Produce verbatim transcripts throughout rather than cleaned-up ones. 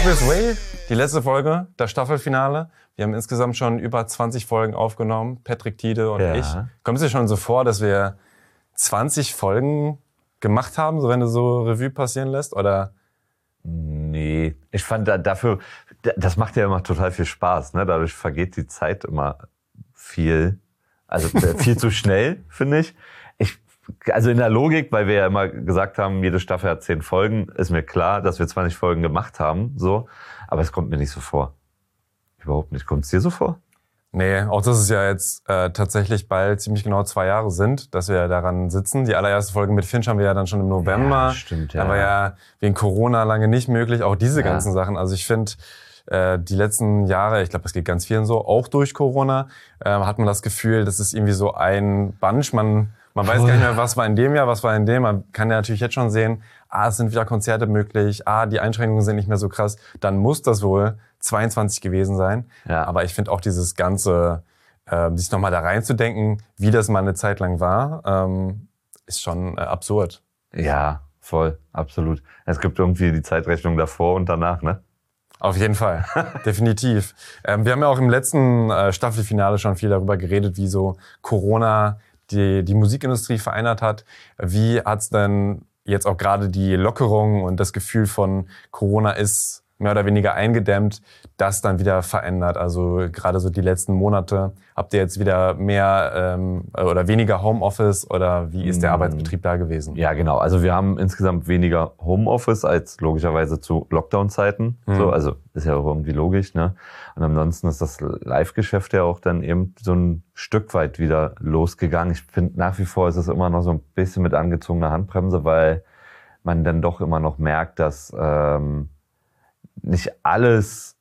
This Way, die letzte Folge, das Staffelfinale. Wir haben insgesamt schon über zwanzig Folgen aufgenommen, Patrick Tiede und ja. ich. Kommt es dir schon so vor, dass wir zwanzig Folgen gemacht haben, so wenn du so Revue passieren lässt? Oder? Nee, ich fand dafür, das macht ja immer total viel Spaß. Ne? Dadurch vergeht die Zeit immer viel, also viel zu schnell, finde ich. ich. Also in der Logik, weil wir ja immer gesagt haben, jede Staffel hat zehn Folgen, ist mir klar, dass wir zwanzig Folgen gemacht haben, so. Aber es kommt mir nicht so vor. Überhaupt nicht. Kommt es dir so vor? Nee, auch dass es ja jetzt äh, tatsächlich bald ziemlich genau zwei Jahre sind, dass wir daran sitzen. Die allererste Folge mit Finch haben wir ja dann schon im November. Ja, stimmt, ja. Da war ja wegen Corona lange nicht möglich, auch diese ja. ganzen Sachen. Also ich finde, äh, die letzten Jahre, ich glaube, das geht ganz vielen so, auch durch Corona, äh, hat man das Gefühl, das ist irgendwie so ein Bunch. Man, man weiß gar nicht mehr, was war in dem Jahr, was war in dem. Man kann ja natürlich jetzt schon sehen, ah, es sind wieder Konzerte möglich, ah, die Einschränkungen sind nicht mehr so krass. Dann muss das wohl zweiundzwanzig gewesen sein. Ja. Aber ich finde auch dieses Ganze, äh, sich nochmal da reinzudenken, wie das mal eine Zeit lang war, ähm, ist schon äh, absurd. Ja, voll, absolut. Es gibt irgendwie die Zeitrechnung davor und danach, ne? Auf jeden Fall, definitiv. Ähm, wir haben ja auch im letzten äh, Staffelfinale schon viel darüber geredet, wie so Corona die, die Musikindustrie verändert hat. Wie hat's denn jetzt auch gerade die Lockerung und das Gefühl von Corona ist mehr oder weniger eingedämmt, das dann wieder verändert? Also gerade so die letzten Monate, habt ihr jetzt wieder mehr ähm, oder weniger Homeoffice oder wie ist der Arbeitsbetrieb da gewesen? Ja, genau. Also wir haben insgesamt weniger Homeoffice als logischerweise zu Lockdown-Zeiten. Mhm. So, also ist ja auch irgendwie logisch, ne? Und ansonsten ist das Live-Geschäft ja auch dann eben so ein Stück weit wieder losgegangen. Ich finde nach wie vor ist es immer noch so ein bisschen mit angezogener Handbremse, weil man dann doch immer noch merkt, dass ähm, nicht alles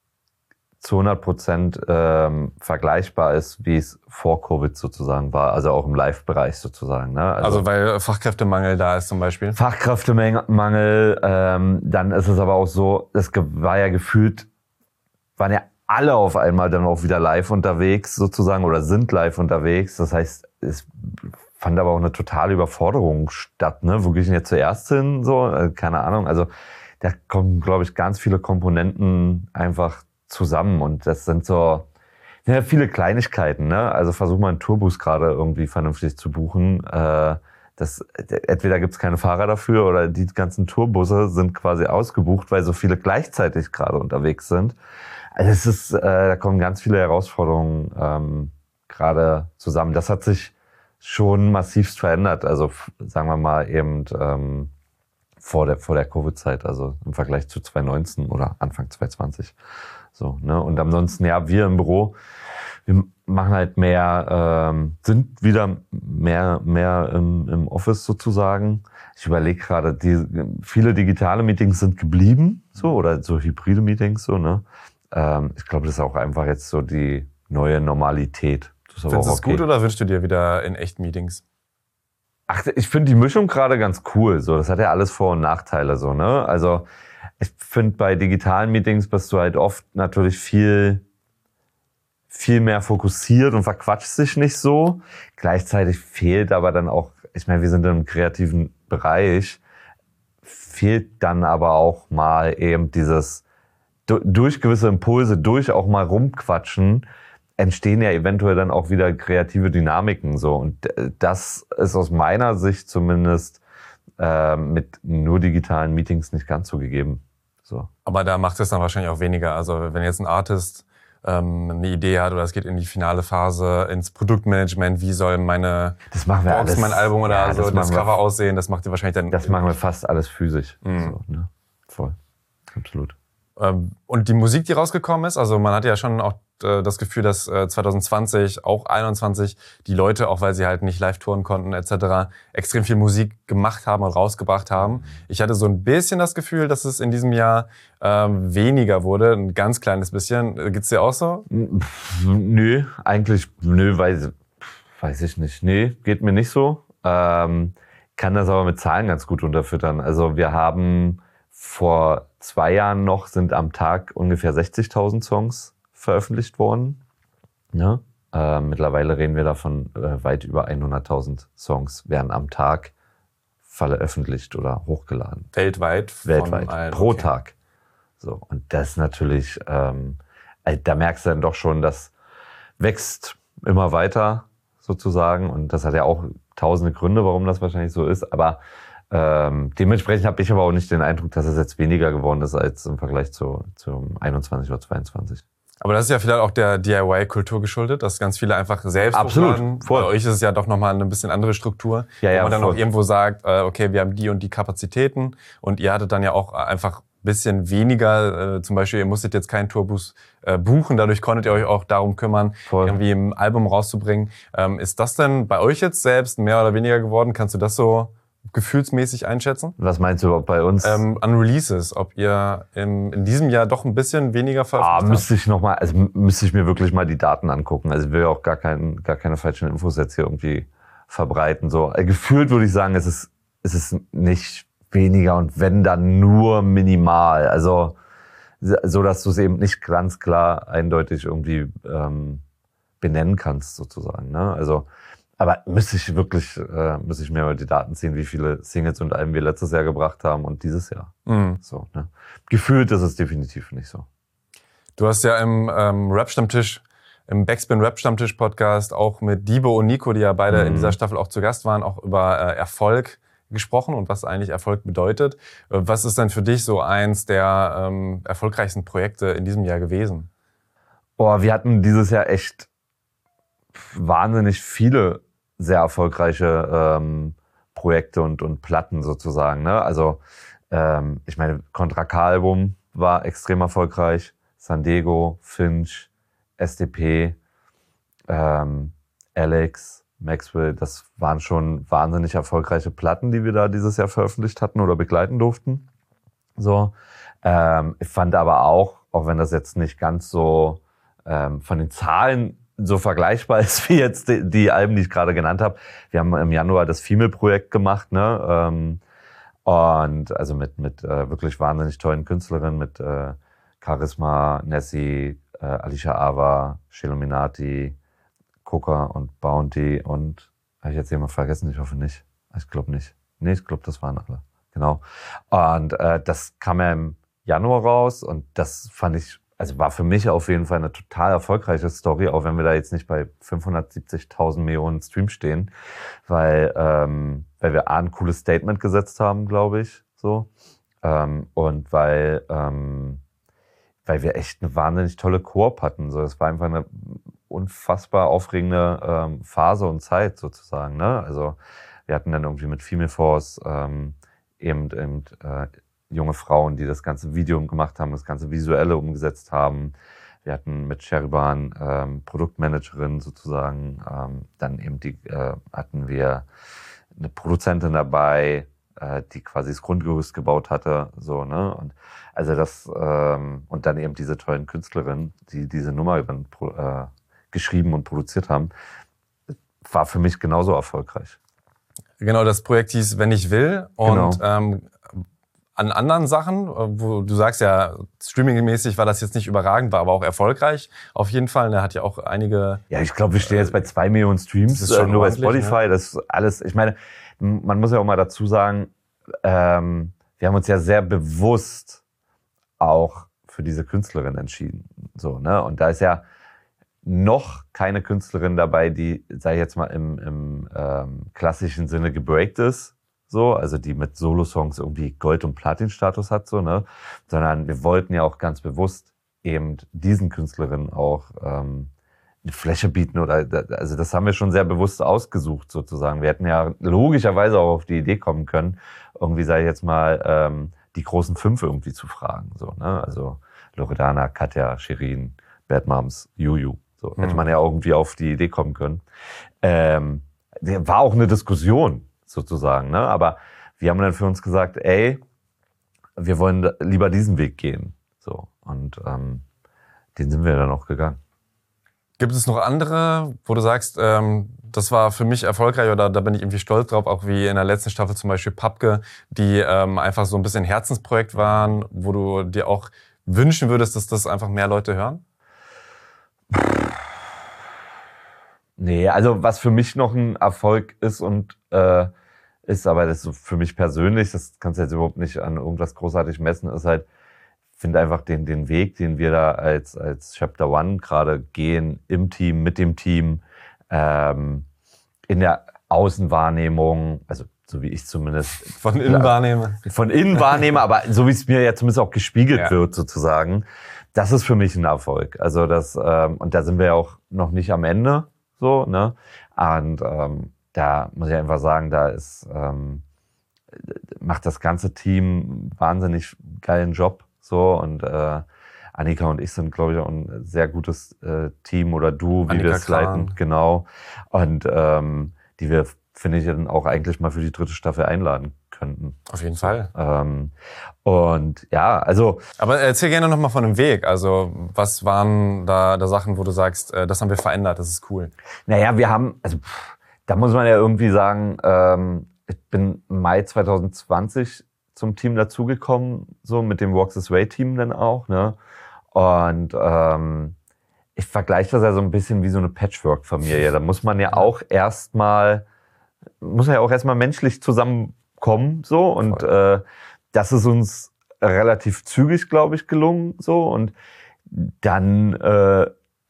zu hundert Prozent ähm, vergleichbar ist, wie es vor Covid sozusagen war, also auch im Live-Bereich sozusagen. Ne? Also, also weil Fachkräftemangel da ist zum Beispiel? Fachkräftemangel, ähm, dann ist es aber auch so, es war ja gefühlt, waren ja alle auf einmal dann auch wieder live unterwegs sozusagen oder sind live unterwegs. Das heißt, es fand aber auch eine totale Überforderung statt. Ne? Wo gehe ich denn jetzt zuerst hin? So, keine Ahnung, also da kommen, glaube ich, ganz viele Komponenten einfach zusammen und das sind so ja, viele Kleinigkeiten. Ne? Also versuch mal einen Tourbus gerade irgendwie vernünftig zu buchen. Äh, das, entweder gibt's keine Fahrer dafür oder die ganzen Tourbusse sind quasi ausgebucht, weil so viele gleichzeitig gerade unterwegs sind. Also es ist, äh, da kommen ganz viele Herausforderungen ähm, gerade zusammen. Das hat sich schon massivst verändert. Also sagen wir mal eben ähm, vor der, vor der Covid-Zeit, also im Vergleich zu zwanzig neunzehn oder Anfang zwanzig zwanzig. So, ne? Und ansonsten, ja, wir im Büro, wir machen halt mehr, ähm, sind wieder mehr, mehr im, im Office sozusagen. Ich überlege gerade, die, viele digitale Meetings sind geblieben, so, oder so hybride Meetings, so, ne? Ähm, ich glaube, das ist auch einfach jetzt so die neue Normalität. Das Findest du es okay. gut oder wünschst du dir wieder in echt Meetings? Ach, ich finde die Mischung gerade ganz cool. So, das hat ja alles Vor- und Nachteile, so, ne? Also, ich finde, bei digitalen Meetings bist du halt oft natürlich viel, viel mehr fokussiert und verquatschst dich nicht so. Gleichzeitig fehlt aber dann auch, ich meine, wir sind im kreativen Bereich, fehlt dann aber auch mal eben dieses, durch gewisse Impulse, durch auch mal rumquatschen, entstehen ja eventuell dann auch wieder kreative Dynamiken, so. Und das ist aus meiner Sicht zumindest äh, mit nur digitalen Meetings nicht ganz so gegeben. So. Aber da macht es dann wahrscheinlich auch weniger. Also wenn jetzt ein Artist ähm, eine Idee hat oder es geht in die finale Phase, ins Produktmanagement, wie soll meine das machen wir Box, alles, mein Album oder ja, so, das, das Cover wir, aussehen, das macht ihr wahrscheinlich dann... Das machen wir fast alles physisch. Mhm. So, ne? Voll, absolut. Und die Musik, die rausgekommen ist, also man hat ja schon auch das Gefühl, dass zwanzig zwanzig, auch einundzwanzig, die Leute, auch weil sie halt nicht live touren konnten et cetera, extrem viel Musik gemacht haben und rausgebracht haben. Ich hatte so ein bisschen das Gefühl, dass es in diesem Jahr ähm, weniger wurde, ein ganz kleines bisschen. Geht's dir auch so? Nö, eigentlich, nö, weiß, weiß ich nicht. Nee, geht mir nicht so. Ähm, kann das aber mit Zahlen ganz gut unterfüttern. Also wir haben vor zwei Jahren noch sind am Tag ungefähr sechzigtausend Songs veröffentlicht worden. Ja? Äh, mittlerweile reden wir davon, äh, weit über hunderttausend Songs werden am Tag veröffentlicht oder hochgeladen. Weltweit? Weltweit. Allen, pro okay. Tag. So, und das ist natürlich, ähm, da merkst du dann doch schon, das wächst immer weiter sozusagen. Und das hat ja auch tausende Gründe, warum das wahrscheinlich so ist. Aber ähm, dementsprechend habe ich aber auch nicht den Eindruck, dass es jetzt weniger geworden ist als im Vergleich zu, zum einundzwanzig oder zweiundzwanzig. Aber das ist ja vielleicht auch der D I Y-Kultur geschuldet, dass ganz viele einfach selbst Absolut, hochladen. voll. Bei euch ist es ja doch nochmal eine bisschen andere Struktur, Ja, wo ja, man dann voll. auch irgendwo sagt, äh, okay, wir haben die und die Kapazitäten und ihr hattet dann ja auch einfach ein bisschen weniger, äh, zum Beispiel, ihr musstet jetzt keinen Tourbus äh, buchen, dadurch konntet ihr euch auch darum kümmern, Voll. irgendwie ein Album rauszubringen. Ähm, ist das denn bei euch jetzt selbst mehr oder weniger geworden? Kannst du das so gefühlsmäßig einschätzen? Was meinst du überhaupt bei uns? Ähm, an Releases, ob ihr im, in diesem Jahr doch ein bisschen weniger Ah, veröffentlicht müsste ich noch mal, also müsste ich mir wirklich mal die Daten angucken. Also ich will ja auch gar, kein, gar keine falschen Infos jetzt hier irgendwie verbreiten. So äh, gefühlt würde ich sagen, es ist, es ist nicht weniger und wenn dann nur minimal. Also so, dass du es eben nicht ganz klar eindeutig irgendwie ähm, benennen kannst sozusagen. Ne? Also aber müsste ich wirklich, äh, müsste ich mir mal die Daten ziehen, wie viele Singles und Alben wir letztes Jahr gebracht haben und dieses Jahr. Mhm. So, ne? Gefühlt ist es definitiv nicht so. Du hast ja im ähm, Rap-Stammtisch, im Backspin Rap-Stammtisch-Podcast auch mit Dibo und Nico, die ja beide Mhm. in dieser Staffel auch zu Gast waren, auch über äh, Erfolg gesprochen und was eigentlich Erfolg bedeutet. Äh, was ist denn für dich so eins der ähm, erfolgreichsten Projekte in diesem Jahr gewesen? Boah, wir hatten dieses Jahr echt wahnsinnig viele sehr erfolgreiche ähm, Projekte und, und Platten sozusagen. Ne? Also ähm, ich meine, Contra K-Album war extrem erfolgreich. Sandego, Finch, S D P, ähm, Alex, Maxwell, das waren schon wahnsinnig erfolgreiche Platten, die wir da dieses Jahr veröffentlicht hatten oder begleiten durften. So, ähm, ich fand aber auch, auch wenn das jetzt nicht ganz so ähm, von den Zahlen so vergleichbar ist wie jetzt die, die Alben, die ich gerade genannt habe. Wir haben im Januar das Female-Projekt gemacht, ne? Ähm, und also mit mit äh, wirklich wahnsinnig tollen Künstlerinnen, mit äh, Charisma, Nessie, äh, Alicia Ava, Shelominati, Coca und Bounty und habe ich jetzt jemand vergessen? Ich hoffe nicht. Ich glaube nicht. Nee, ich glaube, das waren alle. Genau. Und äh, das kam ja im Januar raus und das fand ich, also war für mich auf jeden Fall eine total erfolgreiche Story, auch wenn wir da jetzt nicht bei fünfhundertsiebzigtausend Millionen Streams stehen, weil, ähm, weil wir A, ein cooles Statement gesetzt haben, glaube ich, so. Ähm, und weil, ähm, weil wir echt eine wahnsinnig tolle Koop hatten. So, es war einfach eine unfassbar aufregende ähm, Phase und Zeit sozusagen. Ne? Also wir hatten dann irgendwie mit Female Force ähm, eben, eben äh, junge Frauen, die das ganze Video gemacht haben, das ganze Visuelle umgesetzt haben. Wir hatten mit Sheriban ähm, Produktmanagerin sozusagen. Ähm, dann eben die, äh, hatten wir eine Produzentin dabei, äh, die quasi das Grundgerüst gebaut hatte. So, ne? Und also das ähm, und dann eben diese tollen Künstlerinnen, die diese Nummer dann pro, äh, geschrieben und produziert haben, war für mich genauso erfolgreich. Genau, das Projekt hieß Wenn ich will und Genau. ähm, an anderen Sachen, wo du sagst ja, streamingmäßig war das jetzt nicht überragend, war aber auch erfolgreich. Auf jeden Fall, der hat ja auch einige... Ja, ich glaube, wir stehen jetzt bei zwei Millionen Streams, das ist schon äh, nur bei ordentlich, Spotify. ne? Das ist alles, ich meine, man muss ja auch mal dazu sagen, ähm, wir haben uns ja sehr bewusst auch für diese Künstlerin entschieden. So, ne? Und da ist ja noch keine Künstlerin dabei, die, sag ich jetzt mal, im, im ähm, klassischen Sinne gebreakt ist. So, also die mit Solo-Songs irgendwie Gold- und Platin-Status hat, so, ne? Sondern wir wollten ja auch ganz bewusst eben diesen Künstlerinnen auch ähm, eine Fläche bieten oder, also das haben wir schon sehr bewusst ausgesucht sozusagen. Wir hätten ja logischerweise auch auf die Idee kommen können, irgendwie, sag ich jetzt mal, ähm, die großen Fünf irgendwie zu fragen, so, ne? Also Loredana, Katja, Shirin, Bad Moms, Juju. So, hätte man ja irgendwie auf die Idee kommen können. Ähm, war auch eine Diskussion sozusagen, ne? Aber wir haben dann für uns gesagt, ey, wir wollen lieber diesen Weg gehen. So, und ähm, den sind wir dann auch gegangen. Gibt es noch andere, wo du sagst, ähm, das war für mich erfolgreich oder da bin ich irgendwie stolz drauf, auch wie in der letzten Staffel zum Beispiel Papke, die ähm, einfach so ein bisschen Herzensprojekt waren, wo du dir auch wünschen würdest, dass das einfach mehr Leute hören? Nee, also was für mich noch ein Erfolg ist und äh, ist, aber das ist so für mich persönlich, das kannst du jetzt überhaupt nicht an irgendwas großartig messen, ist halt, finde einfach den, den Weg, den wir da als, als Chapter One gerade gehen, im Team, mit dem Team, ähm, in der Außenwahrnehmung, also so wie ich zumindest. Von innen wahrnehme. Von innen wahrnehme, aber so wie es mir ja zumindest auch gespiegelt ja. wird sozusagen. Das ist für mich ein Erfolg. Also das, ähm, und da sind wir ja auch noch nicht am Ende, so, ne? Und ähm, da muss ich einfach sagen, da ist, ähm, macht das ganze Team wahnsinnig geilen Job, so, und äh, Annika und ich sind, glaube ich, auch ein sehr gutes äh, Team oder Duo, wie Annika wir es leiten, Kran. genau. Und ähm, die wir, finde ich, dann auch eigentlich mal für die dritte Staffel einladen könnten. Auf jeden Fall. Ähm, und ja, also. Aber erzähl gerne nochmal von dem Weg. Also, was waren da, da Sachen, wo du sagst, äh, das haben wir verändert, das ist cool? Naja, wir haben, also pff, da muss man ja irgendwie sagen, ähm, ich bin im Mai zwanzig zwanzig zum Team dazugekommen, so mit dem Walk This Way Team dann auch, ne? Und ähm, ich vergleiche das ja so ein bisschen wie so eine Patchwork-Familie. Da muss man ja auch erstmal, muss man ja auch erstmal menschlich zusammenkommen, so. Und äh, das ist uns relativ zügig, glaube ich, gelungen, so. Und dann, äh,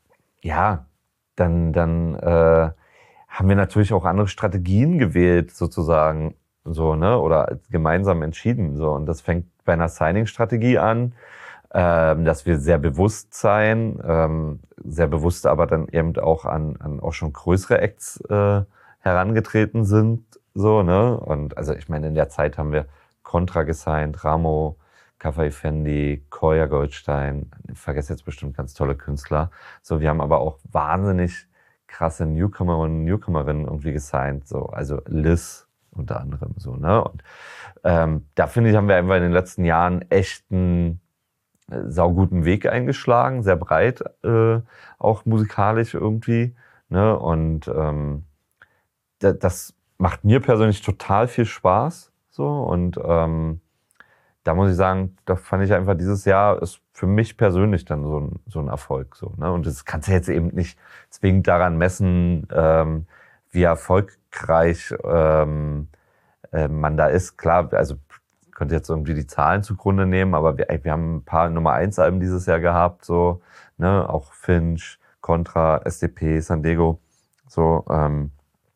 ja, dann, dann äh, haben wir natürlich auch andere Strategien gewählt, sozusagen, so, ne, oder gemeinsam entschieden, so. Und das fängt bei einer Signing-Strategie an, ähm, dass wir sehr bewusst sein, ähm, sehr bewusst aber dann eben auch an, an auch schon größere Acts äh, herangetreten sind, so, ne. Und also ich meine, in der Zeit haben wir Contra gesigned, Ramo, Kaffee Fendi, Koya Goldstein, ich vergesse jetzt bestimmt ganz tolle Künstler. So, wir haben aber auch wahnsinnig krasse Newcomerinnen und Newcomerinnen irgendwie gesigned, so, also Liz unter anderem, so, ne. Und ähm, da finde ich, haben wir einfach in den letzten Jahren echt einen äh, sauguten Weg eingeschlagen, sehr breit, äh, auch musikalisch irgendwie, ne. Und ähm, d- das macht mir persönlich total viel Spaß, so, und ähm, da muss ich sagen, da fand ich einfach, dieses Jahr ist für mich persönlich dann so ein, so ein Erfolg, so, ne. Und das kannst du jetzt eben nicht zwingend daran messen, ähm, wie erfolgreich ähm, äh, man da ist. Klar, also ich könnte jetzt irgendwie die Zahlen zugrunde nehmen, aber wir, ey, wir haben ein paar Nummer eins Alben dieses Jahr gehabt, so, ne, auch Finch, Contra, S D P, San Diego, so, ähm,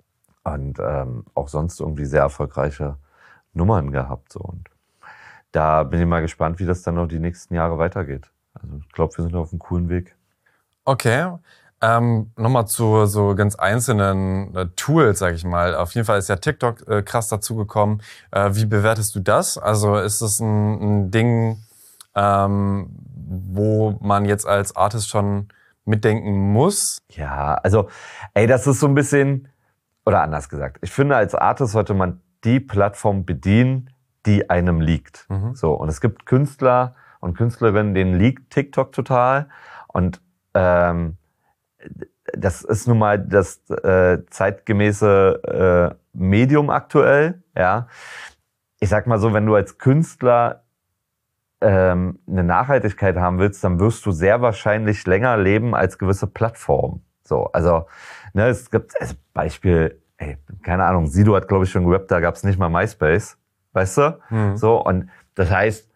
und ähm, auch sonst irgendwie sehr erfolgreiche Nummern gehabt, so. Und da bin ich mal gespannt, wie das dann noch die nächsten Jahre weitergeht. Also ich glaube, wir sind auf einem coolen Weg. Okay. Ähm, Nochmal zu so ganz einzelnen äh, Tools, sag ich mal. Auf jeden Fall ist ja TikTok äh, krass dazugekommen. Äh, wie bewertest du das? Also ist das ein, ein Ding, ähm, wo man jetzt als Artist schon mitdenken muss? Ja, also ey, das ist so ein bisschen, oder anders gesagt, ich finde, als Artist sollte man die Plattform bedienen, die einem liegt. Mhm. So, und es gibt Künstler und Künstlerinnen, denen liegt TikTok total. Und ähm, das ist nun mal das äh, zeitgemäße äh, Medium aktuell. Ja, ich sag mal so, wenn du als Künstler ähm, eine Nachhaltigkeit haben willst, dann wirst du sehr wahrscheinlich länger leben als gewisse Plattformen. So, also ne, es gibt als Beispiel, ey, keine Ahnung, Sido hat glaube ich schon gerappt, da gab es nicht mal MySpace. Weißt du? Mhm. So, und das heißt,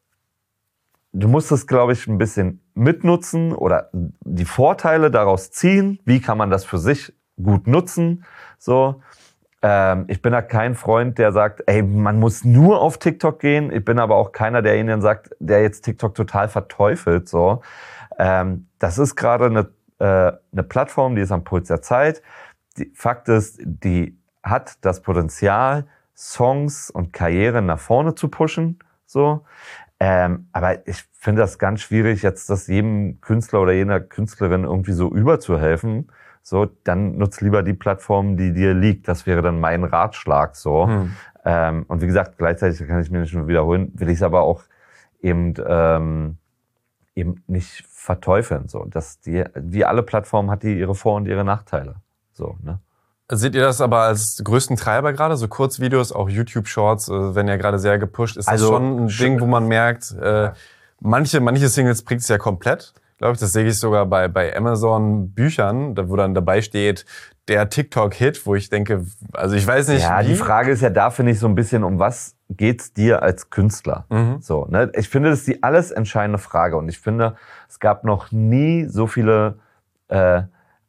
du musst es, glaube ich, ein bisschen mitnutzen oder die Vorteile daraus ziehen. Wie kann man das für sich gut nutzen? So, ähm, ich bin da kein Freund, der sagt, ey, man muss nur auf TikTok gehen. Ich bin aber auch keiner, der ihnen sagt, der jetzt TikTok total verteufelt. So, ähm, das ist gerade eine, äh, eine Plattform, die ist am Puls der Zeit. Die, Fakt ist, die hat das Potenzial, Songs und Karrieren nach vorne zu pushen, so. Ähm, aber ich finde das ganz schwierig, jetzt das jedem Künstler oder jener Künstlerin irgendwie so überzuhelfen. So, dann nutz lieber die Plattform, die dir liegt. Das wäre dann mein Ratschlag, so. Hm. Ähm, und wie gesagt, gleichzeitig kann ich mir nicht nur wiederholen, will ich es aber auch eben, ähm, eben nicht verteufeln, so. Dass die, wie alle Plattformen hat die ihre Vor- und ihre Nachteile, so, ne. Seht ihr das aber als größten Treiber gerade? So Kurzvideos, auch YouTube-Shorts, äh, werden ja gerade sehr gepusht. Ist das also, schon ein Ding, wo man merkt, äh, manche, manche Singles bringt es ja komplett. Glaube ich, das sehe ich sogar bei, bei Amazon-Büchern, wo dann dabei steht, der TikTok-Hit, wo ich denke, also ich weiß nicht, ja, wie. Die Frage ist ja da, finde ich, so ein bisschen, um was geht's dir als Künstler? Mhm. So, ne? Ich finde, das ist die alles entscheidende Frage. Und ich finde, es gab noch nie so viele äh,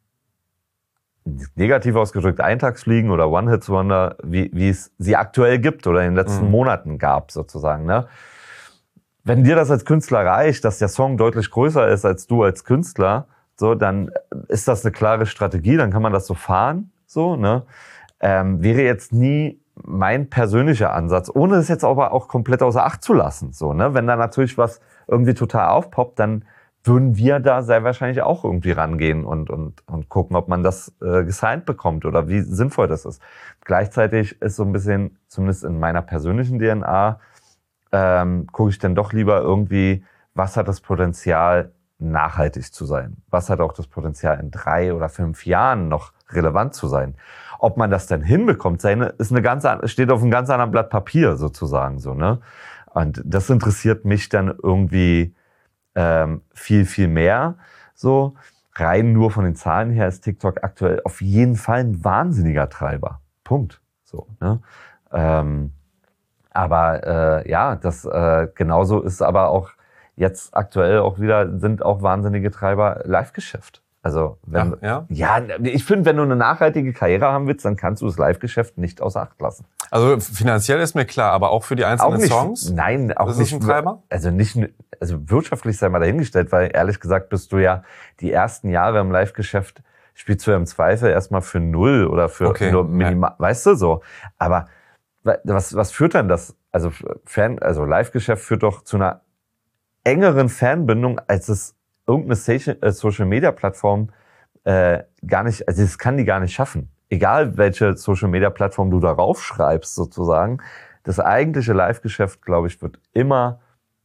negativ ausgedrückt Eintagsfliegen oder One-Hits-Wonder, wie, wie es sie aktuell gibt oder in den letzten Mhm. Monaten gab, sozusagen. Ne? Wenn dir das als Künstler reicht, dass der Song deutlich größer ist als du als Künstler, so, dann ist das eine klare Strategie, dann kann man das so fahren, so, ne? Ähm, wäre jetzt nie mein persönlicher Ansatz, ohne es jetzt aber auch komplett außer Acht zu lassen, so, ne? Wenn da natürlich was irgendwie total aufpoppt, dann würden wir da sehr wahrscheinlich auch irgendwie rangehen und, und, und gucken, ob man das äh, gesigned bekommt oder wie sinnvoll das ist. Gleichzeitig ist so ein bisschen, zumindest in meiner persönlichen D N A, ähm, gucke ich dann doch lieber irgendwie, was hat das Potenzial, nachhaltig zu sein? Was hat auch das Potenzial, in drei oder fünf Jahren noch relevant zu sein? Ob man das dann hinbekommt, seine, ist eine ganz, steht auf einem ganz anderen Blatt Papier sozusagen, so, ne? Und das interessiert mich dann irgendwie ähm, viel, viel mehr, so. Rein nur von den Zahlen her ist TikTok aktuell auf jeden Fall ein wahnsinniger Treiber. Punkt. So, ne? Ähm, aber äh, ja, das äh, genauso ist aber auch jetzt aktuell auch wieder, sind auch wahnsinnige Treiber Live-Geschäft. Also wenn, Ja, ja? ja, ich finde, wenn du eine nachhaltige Karriere haben willst, dann kannst du das Live-Geschäft nicht außer Acht lassen. Also finanziell ist mir klar, aber auch für die einzelnen Auch nicht, Songs? Nein, auch ist nicht. Das ein Treiber? Also nicht, also wirtschaftlich sei mal dahingestellt, weil ehrlich gesagt bist du ja die ersten Jahre im Live-Geschäft, spielst du ja im Zweifel erstmal für null oder für Okay, nur minimal, ja. Weißt du so. Aber was, was führt dann das? Also Fan, also Live-Geschäft führt doch zu einer engeren Fanbindung, als es irgendeine Social-Media-Plattform äh, gar nicht, also das kann die gar nicht schaffen. Egal, welche Social-Media-Plattform du darauf schreibst, sozusagen. Das eigentliche Live-Geschäft, glaube ich, wird immer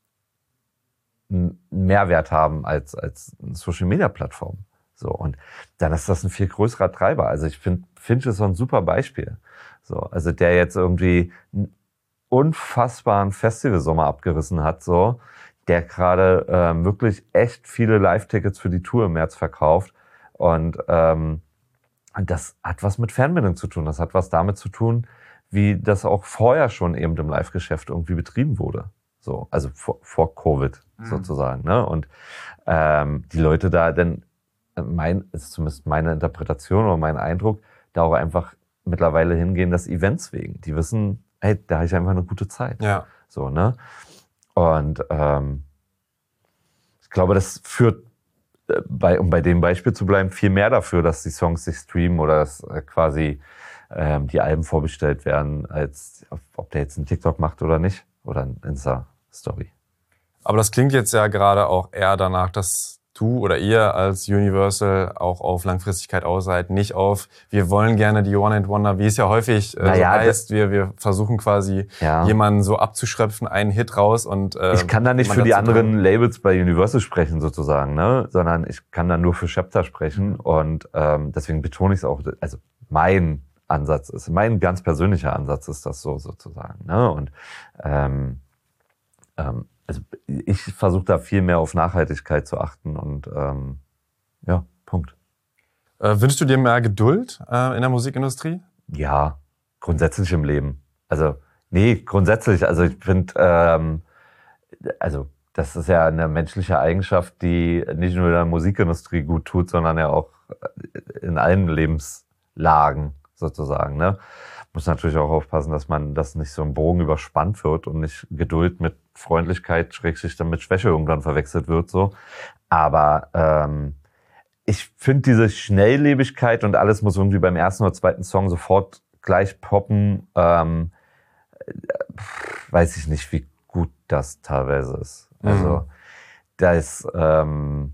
einen Mehrwert haben als, als eine Social-Media-Plattform. So, und dann ist das ein viel größerer Treiber. Also ich finde, Finch ist so ein super Beispiel. So, also der jetzt irgendwie einen unfassbaren Festivalsommer abgerissen hat, so, der gerade ähm, wirklich echt viele Live-Tickets für die Tour im März verkauft. Und ähm, das hat was mit Fanbindung zu tun. Das hat was damit zu tun, wie das auch vorher schon eben im Live-Geschäft irgendwie betrieben wurde. So, also vor, vor Covid mhm. sozusagen. Ne? Und ähm, die Leute da, denn mein, ist zumindest meine Interpretation oder mein Eindruck, da auch einfach mittlerweile hingehen, das Events wegen. Die wissen, hey, da habe ich einfach eine gute Zeit. Ja. So, ne? Und ähm, ich glaube, das führt, äh, bei, um bei dem Beispiel zu bleiben, viel mehr dafür, dass die Songs sich streamen oder dass äh, quasi ähm, die Alben vorbestellt werden, als ob der jetzt einen TikTok macht oder nicht. Oder ein Insta-Story. Aber das klingt jetzt ja gerade auch eher danach, dass du oder ihr als Universal auch auf Langfristigkeit aus seid, nicht auf, wir wollen gerne die One-and-Wonder, wie es ja häufig äh, naja, so heißt, wir, wir versuchen quasi ja. jemanden so abzuschröpfen, einen Hit raus und äh, ich kann da nicht für die anderen kann. Labels bei Universal sprechen sozusagen, ne, sondern ich kann da nur für Schepter sprechen und ähm, deswegen betone ich es auch, also mein Ansatz ist, mein ganz persönlicher Ansatz ist das so sozusagen, ne, und ähm, ähm, also ich versuche da viel mehr auf Nachhaltigkeit zu achten und ähm, ja, Punkt. Äh, wünschst du dir mehr Geduld äh, in der Musikindustrie? Ja, grundsätzlich im Leben. Also nee, grundsätzlich. Also ich finde, ähm, also das ist ja eine menschliche Eigenschaft, die nicht nur in der Musikindustrie gut tut, sondern ja auch in allen Lebenslagen sozusagen. Ne? Muss natürlich auch aufpassen, dass man das nicht so im Bogen überspannt wird und nicht Geduld mit Freundlichkeit, Schrägstrich dann mit Schwäche irgendwann verwechselt wird. So. Aber ähm, ich finde diese Schnelllebigkeit und alles muss irgendwie beim ersten oder zweiten Song sofort gleich poppen, ähm, weiß ich nicht, wie gut das teilweise ist. Mhm. Also das ähm,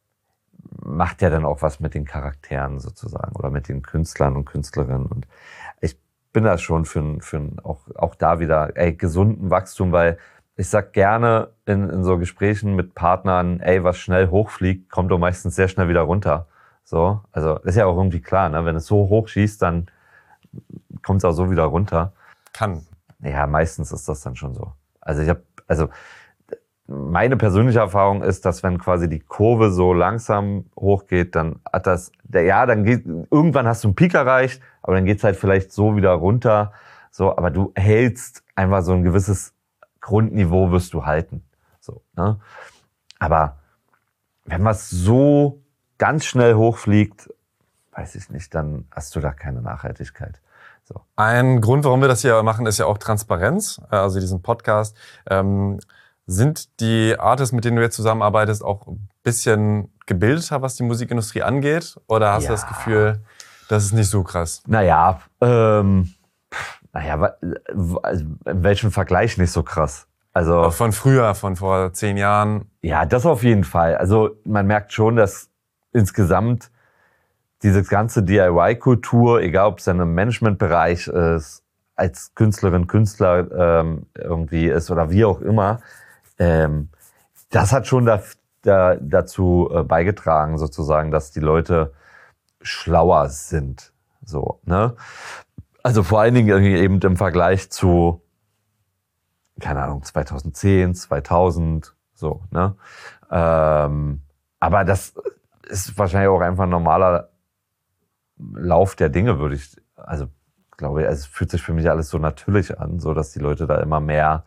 macht ja dann auch was mit den Charakteren sozusagen oder mit den Künstlern und Künstlerinnen. Und ich bin da schon für, für auch, auch da wieder ey, gesunden Wachstum, weil ich sag gerne in, in so Gesprächen mit Partnern, ey, was schnell hochfliegt, kommt doch meistens sehr schnell wieder runter. So, also ist ja auch irgendwie klar, ne? Wenn es so hoch schießt, dann kommt es auch so wieder runter. Kann. Ja, meistens ist das dann schon so. Also ich habe, also meine persönliche Erfahrung ist, dass wenn quasi die Kurve so langsam hochgeht, dann hat das, der, ja, dann geht, irgendwann hast du einen Peak erreicht, aber dann geht's halt vielleicht so wieder runter. So, aber du hältst einfach so ein gewisses Grundniveau wirst du halten. So, ne? Aber wenn was so ganz schnell hochfliegt, weiß ich nicht, dann hast du da keine Nachhaltigkeit. So. Ein Grund, warum wir das hier machen, ist ja auch Transparenz, also diesen Podcast. Ähm, sind die Artists, mit denen du jetzt zusammenarbeitest, auch ein bisschen gebildeter, was die Musikindustrie angeht? Oder hast Ja. du das Gefühl, das ist nicht so krass? Naja, ähm, naja, also in welchem Vergleich nicht so krass? Also Von früher, von vor zehn Jahren. ja, das auf jeden Fall. Also man merkt schon, dass insgesamt diese ganze D I Y-Kultur, egal ob es dann im Managementbereich ist, als Künstlerin, Künstler ähm, irgendwie ist oder wie auch immer, ähm, das hat schon da, da, dazu äh, beigetragen, sozusagen, dass die Leute schlauer sind. So, ne? Also vor allen Dingen eben im Vergleich zu, keine Ahnung, zweitausendzehn, zweitausend, so, ne? Ähm, aber das ist wahrscheinlich auch einfach ein normaler Lauf der Dinge, würde ich, also glaube ich, es fühlt sich für mich alles so natürlich an, so dass die Leute da immer mehr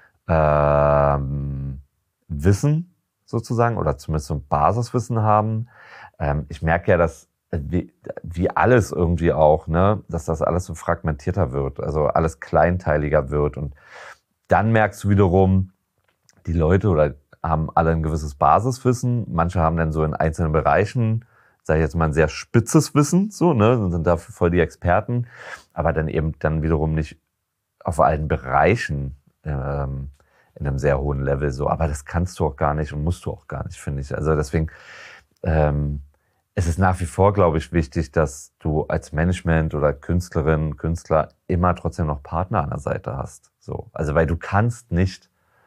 ähm, wissen, sozusagen, oder zumindest so ein Basiswissen haben. Ähm, ich merke ja, dass wie, wie alles irgendwie auch, ne, dass das alles so fragmentierter wird, also alles kleinteiliger wird. Und dann merkst du wiederum, die Leute oder haben alle ein gewisses Basiswissen. Manche haben dann so in einzelnen Bereichen, sage ich jetzt mal, ein sehr spitzes Wissen, so, ne, und sind dafür voll die Experten, aber dann eben dann wiederum nicht auf allen Bereichen ähm, in einem sehr hohen Level so. Aber das kannst du auch gar nicht und musst du auch gar nicht, finde ich. Also deswegen, ähm, es ist nach wie vor, glaube ich, wichtig, dass du als Management oder Künstlerin, Künstler immer trotzdem noch Partner an der Seite hast. So, also weil du kannst nicht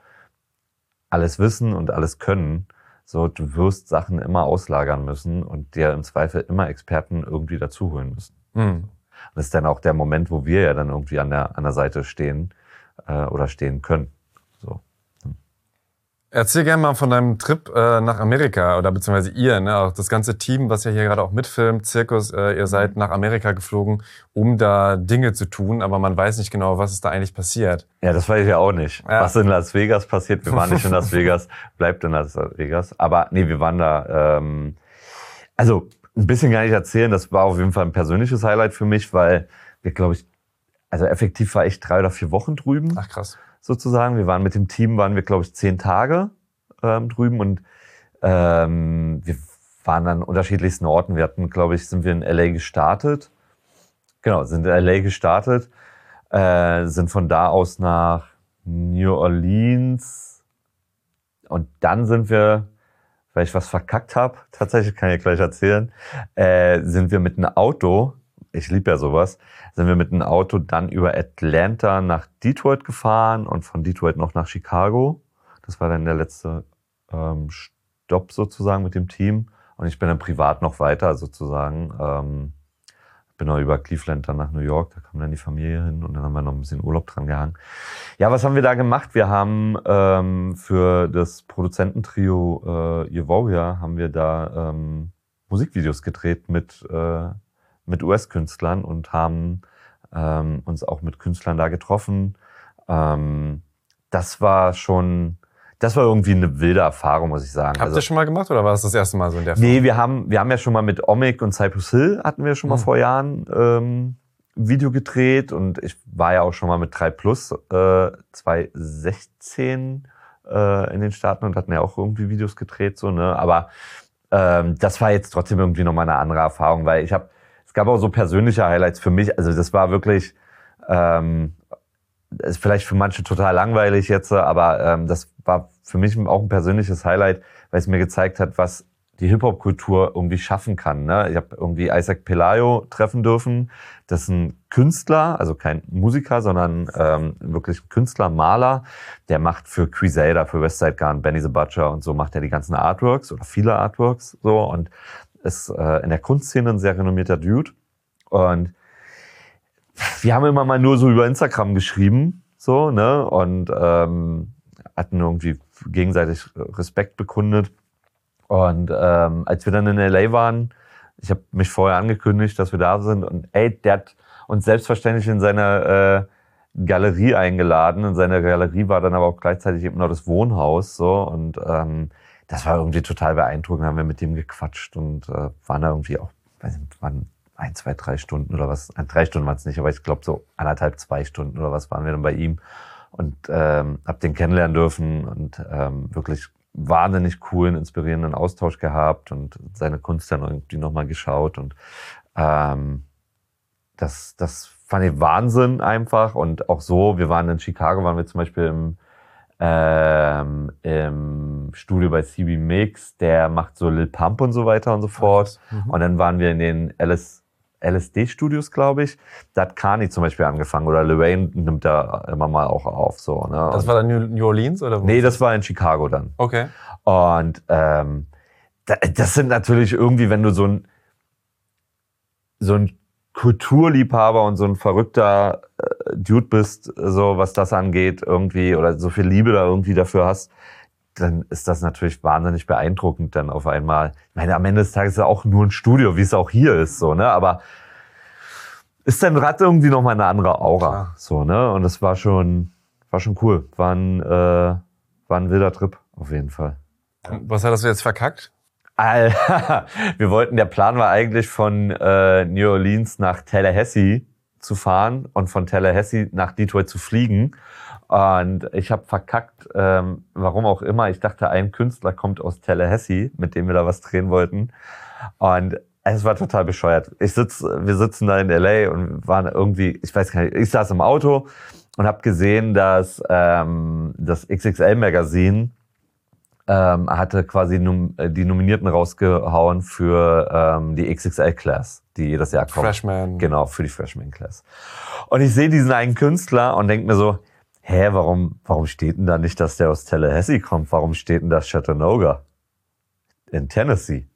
alles wissen und alles können. So, du wirst Sachen immer auslagern müssen und dir im Zweifel immer Experten irgendwie dazuholen müssen. Hm. Und das ist dann auch der Moment, wo wir ja dann irgendwie an der, an der Seite stehen äh, oder stehen können. So. Erzähl gerne mal von deinem Trip äh, nach Amerika oder beziehungsweise ihr, ne, auch das ganze Team, was ja hier gerade auch mitfilmt, Zirkus, äh, ihr seid nach Amerika geflogen, um da Dinge zu tun, aber man weiß nicht genau, was ist da eigentlich passiert. Ja, das weiß ich ja auch nicht. Ja. Was in Las Vegas passiert, wir waren nicht in Las Vegas, bleibt in Las Vegas. Aber nee, wir waren da, ähm, also ein bisschen kann ich erzählen, das war auf jeden Fall ein persönliches Highlight für mich, weil wir, glaube ich, also effektiv war ich drei oder vier Wochen drüben. Ach krass. Sozusagen. Wir waren mit dem Team, waren wir, glaube ich, zehn Tage ähm, drüben und ähm, wir waren an unterschiedlichsten Orten. Wir hatten, glaube ich, sind wir in L A gestartet. Genau, sind in L A gestartet, äh, sind von da aus nach New Orleans und dann sind wir, weil ich was verkackt habe, tatsächlich, kann ich gleich erzählen, äh, sind wir mit einem Auto, ich liebe ja sowas, sind wir mit einem Auto dann über Atlanta nach Detroit gefahren und von Detroit noch nach Chicago. Das war dann der letzte ähm, Stopp sozusagen mit dem Team. Und ich bin dann privat noch weiter sozusagen. Ähm, bin auch über Cleveland dann nach New York, da kam dann die Familie hin und dann haben wir noch ein bisschen Urlaub dran gehangen. Ja, was haben wir da gemacht? Wir haben ähm, für das Produzententrio äh, Euphoria haben wir da ähm, Musikvideos gedreht mit äh, mit U S-Künstlern und haben ähm, uns auch mit Künstlern da getroffen. Ähm, das war schon, das war irgendwie eine wilde Erfahrung, muss ich sagen. Habt also, ihr schon mal gemacht oder war das das erste Mal so in der Form? Nee, wir haben, wir haben ja schon mal mit Omic und Cypress Hill hatten wir schon mal Mhm. vor Jahren ähm, Video gedreht und ich war ja auch schon mal mit drei Plus äh, zwanzig sechzehn äh, in den Staaten und hatten ja auch irgendwie Videos gedreht, so, ne, aber ähm, das war jetzt trotzdem irgendwie nochmal eine andere Erfahrung, weil ich habe Es gab auch so persönliche Highlights für mich. Also das war wirklich, ähm, ist vielleicht für manche total langweilig jetzt, aber ähm, das war für mich auch ein persönliches Highlight, weil es mir gezeigt hat, was die Hip-Hop-Kultur irgendwie schaffen kann. Ne? Ich habe irgendwie Isaac Pelayo treffen dürfen. Das ist ein Künstler, also kein Musiker, sondern ähm, wirklich ein Künstler, Maler. Der macht für Crusader, für Westside Gun, Benny the Butcher und so macht er die ganzen Artworks oder viele Artworks so und ist äh, in der Kunstszene ein sehr renommierter Dude. Und wir haben immer mal nur so über Instagram geschrieben, so, ne, und ähm, hatten irgendwie gegenseitig Respekt bekundet. Und ähm, als wir dann in L A waren, ich habe mich vorher angekündigt, dass wir da sind und ey, der hat uns selbstverständlich in seine, äh, Galerie eingeladen. In seiner Galerie war dann aber auch gleichzeitig eben noch das Wohnhaus. So. Und ähm, das war irgendwie total beeindruckend. Haben wir mit dem gequatscht und äh, waren da irgendwie auch, weiß nicht, waren ein, zwei, drei Stunden oder was. Drei Stunden waren es nicht, aber ich glaube so anderthalb, zwei Stunden oder was waren wir dann bei ihm. Und ähm, hab den kennenlernen dürfen und ähm, wirklich wahnsinnig coolen, inspirierenden Austausch gehabt und seine Kunst dann irgendwie nochmal geschaut. Und ähm, das, das fand ich Wahnsinn einfach. Und auch so, wir waren in Chicago, waren wir zum Beispiel im, ähm, im Studio bei C B Mix, der macht so Lil Pump und so weiter und so fort. Mhm. Und dann waren wir in den L S L S D-Studios, glaube ich. Da hat Kanye zum Beispiel angefangen oder Lil Wayne nimmt da immer mal auch auf. So, ne? Das war dann New Orleans oder wo? Nee, das war in Chicago dann. Okay. Und ähm, das sind natürlich irgendwie, wenn du so ein so ein Kulturliebhaber und so ein verrückter äh, Dude bist, so was das angeht irgendwie, oder so viel Liebe da irgendwie dafür hast, dann ist das natürlich wahnsinnig beeindruckend dann auf einmal. Ich meine, am Ende des Tages ist ja auch nur ein Studio, wie es auch hier ist, so, ne? Aber ist dann Rad irgendwie nochmal eine andere Aura, klar. So, ne? Und das war schon, war schon cool. War ein, äh, war ein wilder Trip, auf jeden Fall. Was hat das jetzt verkackt? Alter, wir wollten, der Plan war eigentlich von äh, New Orleans nach Tallahassee zu fahren und von Tallahassee nach Detroit zu fliegen. Und ich habe verkackt, ähm, warum auch immer. Ich dachte, ein Künstler kommt aus Tallahassee, mit dem wir da was drehen wollten. Und es war total bescheuert. Ich sitz, wir sitzen da in L A und waren irgendwie, ich weiß gar nicht, ich saß im Auto und habe gesehen, dass ähm, das X X L-Magazin ähm, hatte quasi num- die Nominierten rausgehauen für ähm, die X X L-Class, die jedes Jahr kommt. Freshman. Genau, für die Freshman-Class. Und ich sehe diesen einen Künstler und denke mir so, hä, warum, warum steht denn da nicht, dass der aus Tallahassee kommt? Warum steht denn da Chattanooga in Tennessee?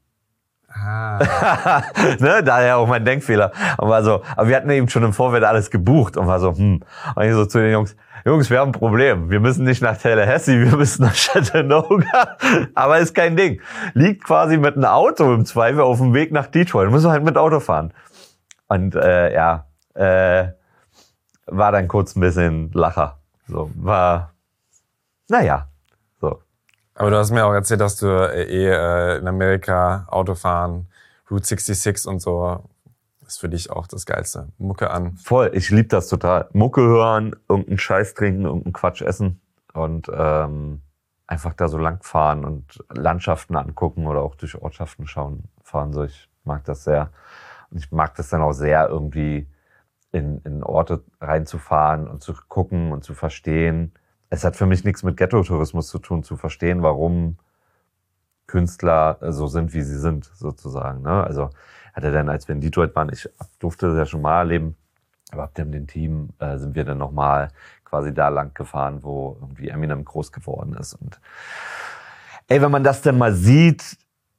Ah. Ne, daher auch mein Denkfehler. Und war so, aber wir hatten eben schon im Vorfeld alles gebucht und war so, hm. Und ich so zu den Jungs, Jungs, wir haben ein Problem. Wir müssen nicht nach Tallahassee, wir müssen nach Chattanooga. Aber ist kein Ding. Liegt quasi mit einem Auto im Zweifel auf dem Weg nach Detroit. Da müssen wir halt mit Auto fahren. Und äh, ja, äh, war dann kurz ein bisschen Lacher. So, war, naja, so. Aber du hast mir auch erzählt, dass du eh äh, in Amerika Auto fahren, Route sechsundsechzig und so, ist für dich auch das Geilste. Mucke an. Voll, ich liebe das total. Mucke hören, irgendeinen Scheiß trinken, irgendeinen Quatsch essen und ähm, einfach da so lang fahren und Landschaften angucken oder auch durch Ortschaften schauen, fahren. So, ich mag das sehr. Und ich mag das dann auch sehr, irgendwie in, in Orte reinzufahren und zu gucken und zu verstehen. Es hat für mich nichts mit Ghetto-Tourismus zu tun, zu verstehen, warum Künstler so sind, wie sie sind, sozusagen. Ne? Also hatte dann, als wir in Detroit waren, ich durfte das ja schon mal erleben, aber ab dem Team äh, sind wir dann nochmal quasi da lang gefahren, wo irgendwie Eminem groß geworden ist. Und ey, wenn man das dann mal sieht,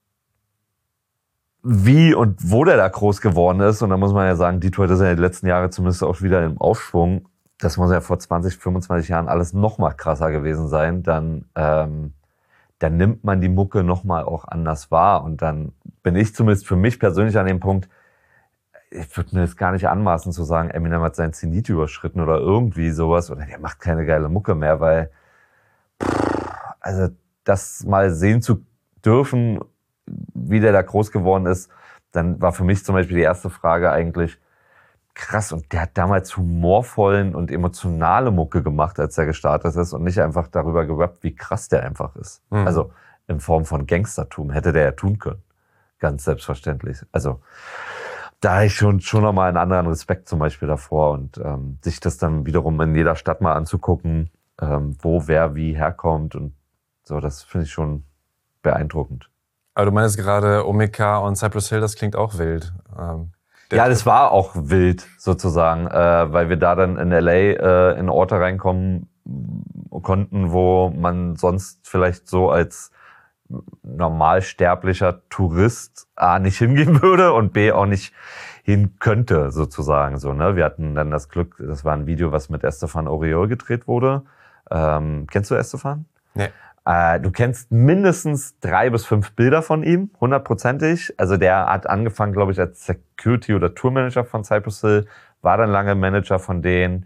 wie und wo der da groß geworden ist, und da muss man ja sagen, Detroit ist ja die letzten Jahre zumindest auch wieder im Aufschwung, das muss ja vor zwanzig, fünfundzwanzig Jahren alles noch mal krasser gewesen sein, dann, ähm, dann nimmt man die Mucke noch mal auch anders wahr. Und dann bin ich zumindest für mich persönlich an dem Punkt, ich würde mir das gar nicht anmaßen zu sagen, Eminem hat seinen Zenit überschritten oder irgendwie sowas, oder der macht keine geile Mucke mehr, weil pff, also das mal sehen zu dürfen, wie der da groß geworden ist, dann war für mich zum Beispiel die erste Frage eigentlich, krass, und der hat damals humorvollen und emotionale Mucke gemacht, als er gestartet ist, und nicht einfach darüber gerappt, wie krass der einfach ist. Mhm. Also in Form von Gangstertum hätte der ja tun können. Ganz selbstverständlich. Also da habe ich schon, schon nochmal einen anderen Respekt zum Beispiel davor, und ähm, sich das dann wiederum in jeder Stadt mal anzugucken, ähm, wo wer wie herkommt, und so, das finde ich schon beeindruckend. Aber du meinst gerade Omeka und Cypress Hill, das klingt auch wild. Ähm, ja, das war auch wild sozusagen, äh, weil wir da dann in L A äh, in Orte reinkommen konnten, wo man sonst vielleicht so als normalsterblicher Tourist A nicht hingehen würde und B auch nicht hin könnte sozusagen. So, ne? Wir hatten dann das Glück, das war ein Video, was mit Estefan Oriol gedreht wurde. Ähm, kennst du Estefan? Nee. Äh, du kennst mindestens drei bis fünf Bilder von ihm, hundertprozentig. Also der hat angefangen, glaube ich, als Security- oder Tourmanager von Cypress Hill, war dann lange Manager von denen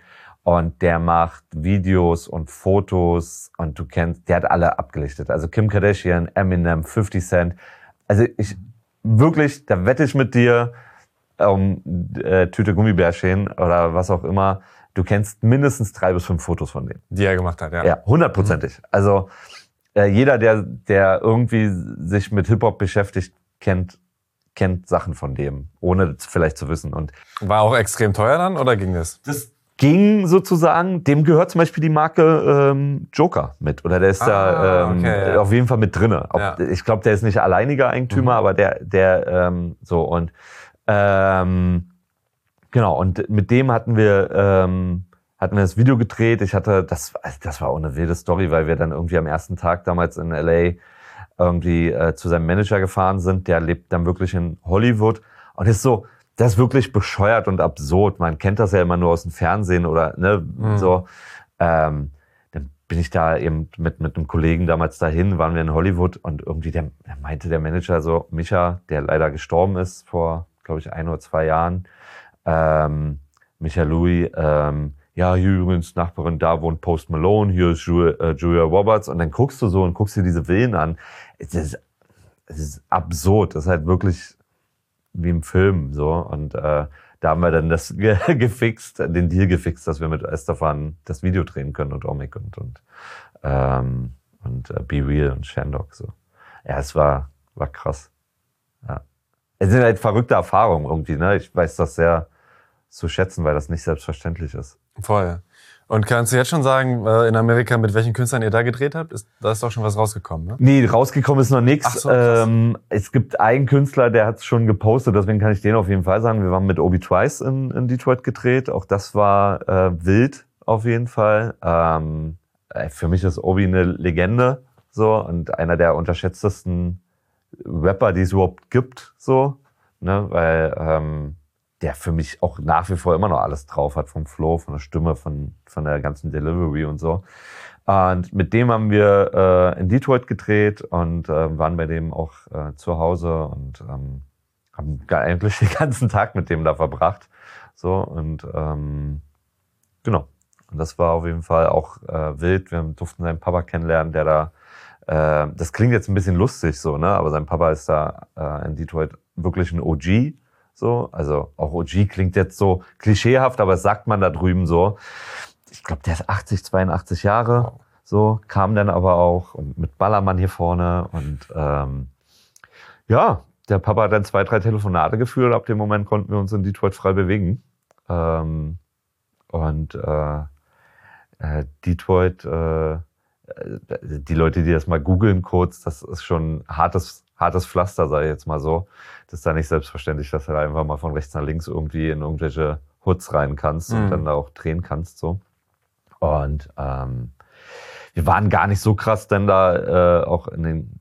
Und der macht Videos und Fotos und du kennst, der hat alle abgelichtet. Also Kim Kardashian, Eminem, fifty Cent. Also ich, wirklich, da wette ich mit dir um äh, Tüte Gummibärchen oder was auch immer. Du kennst mindestens drei bis fünf Fotos von dem. Die er gemacht hat, ja. Ja, hundertprozentig. Mhm. Also äh, jeder, der, der irgendwie sich mit Hip-Hop beschäftigt, kennt kennt Sachen von dem, ohne vielleicht zu wissen. Und war auch extrem teuer dann oder ging das? Das ging sozusagen, dem gehört zum Beispiel die Marke ähm, Joker mit. Oder der ist ah, da ähm, okay, ja. auf jeden Fall mit drinne. Ob, ja. Ich glaube, der ist nicht alleiniger Eigentümer, mhm. aber der, der ähm, so und ähm, genau, und mit dem hatten wir ähm, hatten wir das Video gedreht. Ich hatte, das, das war auch eine wilde Story, weil wir dann irgendwie am ersten Tag damals in L A irgendwie äh, zu seinem Manager gefahren sind, der lebt dann wirklich in Hollywood und ist so, das ist wirklich bescheuert und absurd. Man kennt das ja immer nur aus dem Fernsehen oder ne, mhm. so. Ähm, dann bin ich da eben mit mit einem Kollegen damals dahin, waren wir in Hollywood und irgendwie der, der meinte der Manager so, Micha, der leider gestorben ist vor, glaube ich, ein oder zwei Jahren, ähm, Micha Louis, ähm, ja, hier übrigens Nachbarin, da wohnt Post Malone, hier ist Julia, äh, Julia Roberts. Und dann guckst du so und guckst dir diese Villen an. Es ist, es ist absurd. Das ist halt wirklich wie im Film. So. Und äh, da haben wir dann das ge gefixt, den Deal gefixt, dass wir mit Estefan das Video drehen können und Omic und, und, ähm, und äh, Be Real und Shandog. So. Ja, es war, war krass. Ja. Es sind halt verrückte Erfahrungen irgendwie. Ne? Ich weiß das sehr zu schätzen, weil das nicht selbstverständlich ist. Voll. Und kannst du jetzt schon sagen, in Amerika, mit welchen Künstlern ihr da gedreht habt? Ist, da ist doch schon was rausgekommen, ne? Nee, rausgekommen ist noch nichts. So, ähm, es gibt einen Künstler, der hat es schon gepostet, deswegen kann ich den auf jeden Fall sagen. Wir waren mit Obi Twice in, in Detroit gedreht. Auch das war äh, wild auf jeden Fall. Ähm, für mich ist Obi eine Legende so und einer der unterschätztesten Rapper, die es überhaupt gibt. So, ne? Weil ähm, der für mich auch nach wie vor immer noch alles drauf hat, vom Flow, von der Stimme, von, von der ganzen Delivery und so. Und mit dem haben wir äh, in Detroit gedreht und äh, waren bei dem auch äh, zu Hause und ähm, haben eigentlich den ganzen Tag mit dem da verbracht. So und ähm, genau. Und das war auf jeden Fall auch äh, wild. Wir durften seinen Papa kennenlernen, der da, äh, das klingt jetzt ein bisschen lustig so, ne? Aber sein Papa ist da äh, in Detroit wirklich ein O G. So, also auch O G klingt jetzt so klischeehaft, aber das sagt man da drüben so. Ich glaube, der ist achtzig, zweiundachtzig Jahre. Wow. So, kam dann aber auch und mit Ballermann hier vorne. Und ähm, ja, der Papa hat dann zwei, drei Telefonate geführt. Ab dem Moment konnten wir uns in Detroit frei bewegen. Ähm, und äh, äh, Detroit, äh, die Leute, die das mal googeln kurz, das ist schon hartes hartes Pflaster, sage ich jetzt mal so. Das ist da nicht selbstverständlich, dass du da einfach mal von rechts nach links irgendwie in irgendwelche Hoods rein kannst mhm. und dann da auch drehen kannst. So. Und ähm, wir waren gar nicht so krass denn da äh, auch in den,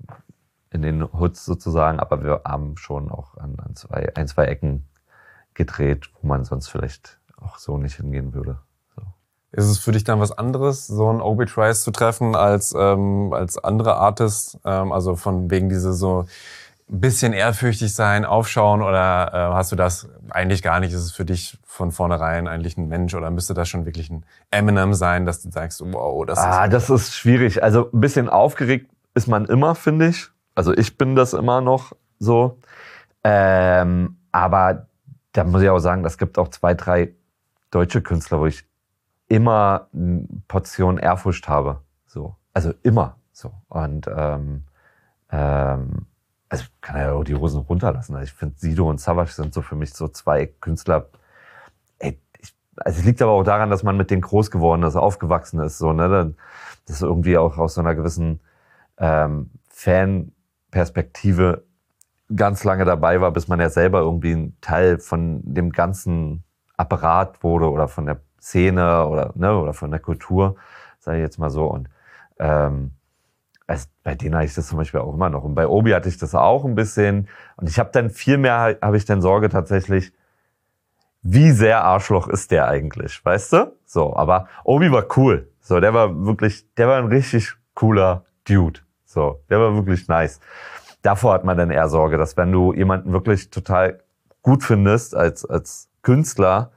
in den Hoods sozusagen, aber wir haben schon auch an, an zwei, ein, zwei Ecken gedreht, wo man sonst vielleicht auch so nicht hingehen würde. Ist es für dich dann was anderes, so einen Obi Trice zu treffen, als ähm, als andere Artists? Ähm, also von wegen diese so ein bisschen ehrfürchtig sein, aufschauen oder äh, hast du das eigentlich gar nicht? Ist es für dich von vornherein eigentlich ein Mensch oder müsste das schon wirklich ein Eminem sein, dass du sagst, wow, das ah, ist... das ist schwierig. Also ein bisschen aufgeregt ist man immer, finde ich. Also ich bin das immer noch so. Ähm, aber da muss ich auch sagen, es gibt auch zwei, drei deutsche Künstler, wo ich immer eine Portion Ehrfurcht habe. So. Also immer so. Und ähm, ähm, also ich kann ja auch die Hosen runterlassen. Also ich finde, Sido und Savage sind so für mich so zwei Künstler. Ey, ich, also es liegt aber auch daran, dass man mit denen groß geworden ist, aufgewachsen ist. So, ne? Das ist irgendwie auch aus so einer gewissen ähm, Fanperspektive ganz lange dabei war, bis man ja selber irgendwie ein Teil von dem ganzen Apparat wurde oder von der Szene oder, ne, oder von der Kultur, sage ich jetzt mal so. Und ähm, also bei denen hatte ich das zum Beispiel auch immer noch. Und bei Obi hatte ich das auch ein bisschen. Und ich habe dann viel mehr, habe ich dann Sorge tatsächlich, wie sehr Arschloch ist der eigentlich, weißt du? So, aber Obi war cool. So, der war wirklich, der war ein richtig cooler Dude. So, der war wirklich nice. Davor hat man dann eher Sorge, dass wenn du jemanden wirklich total gut findest als, als Künstler,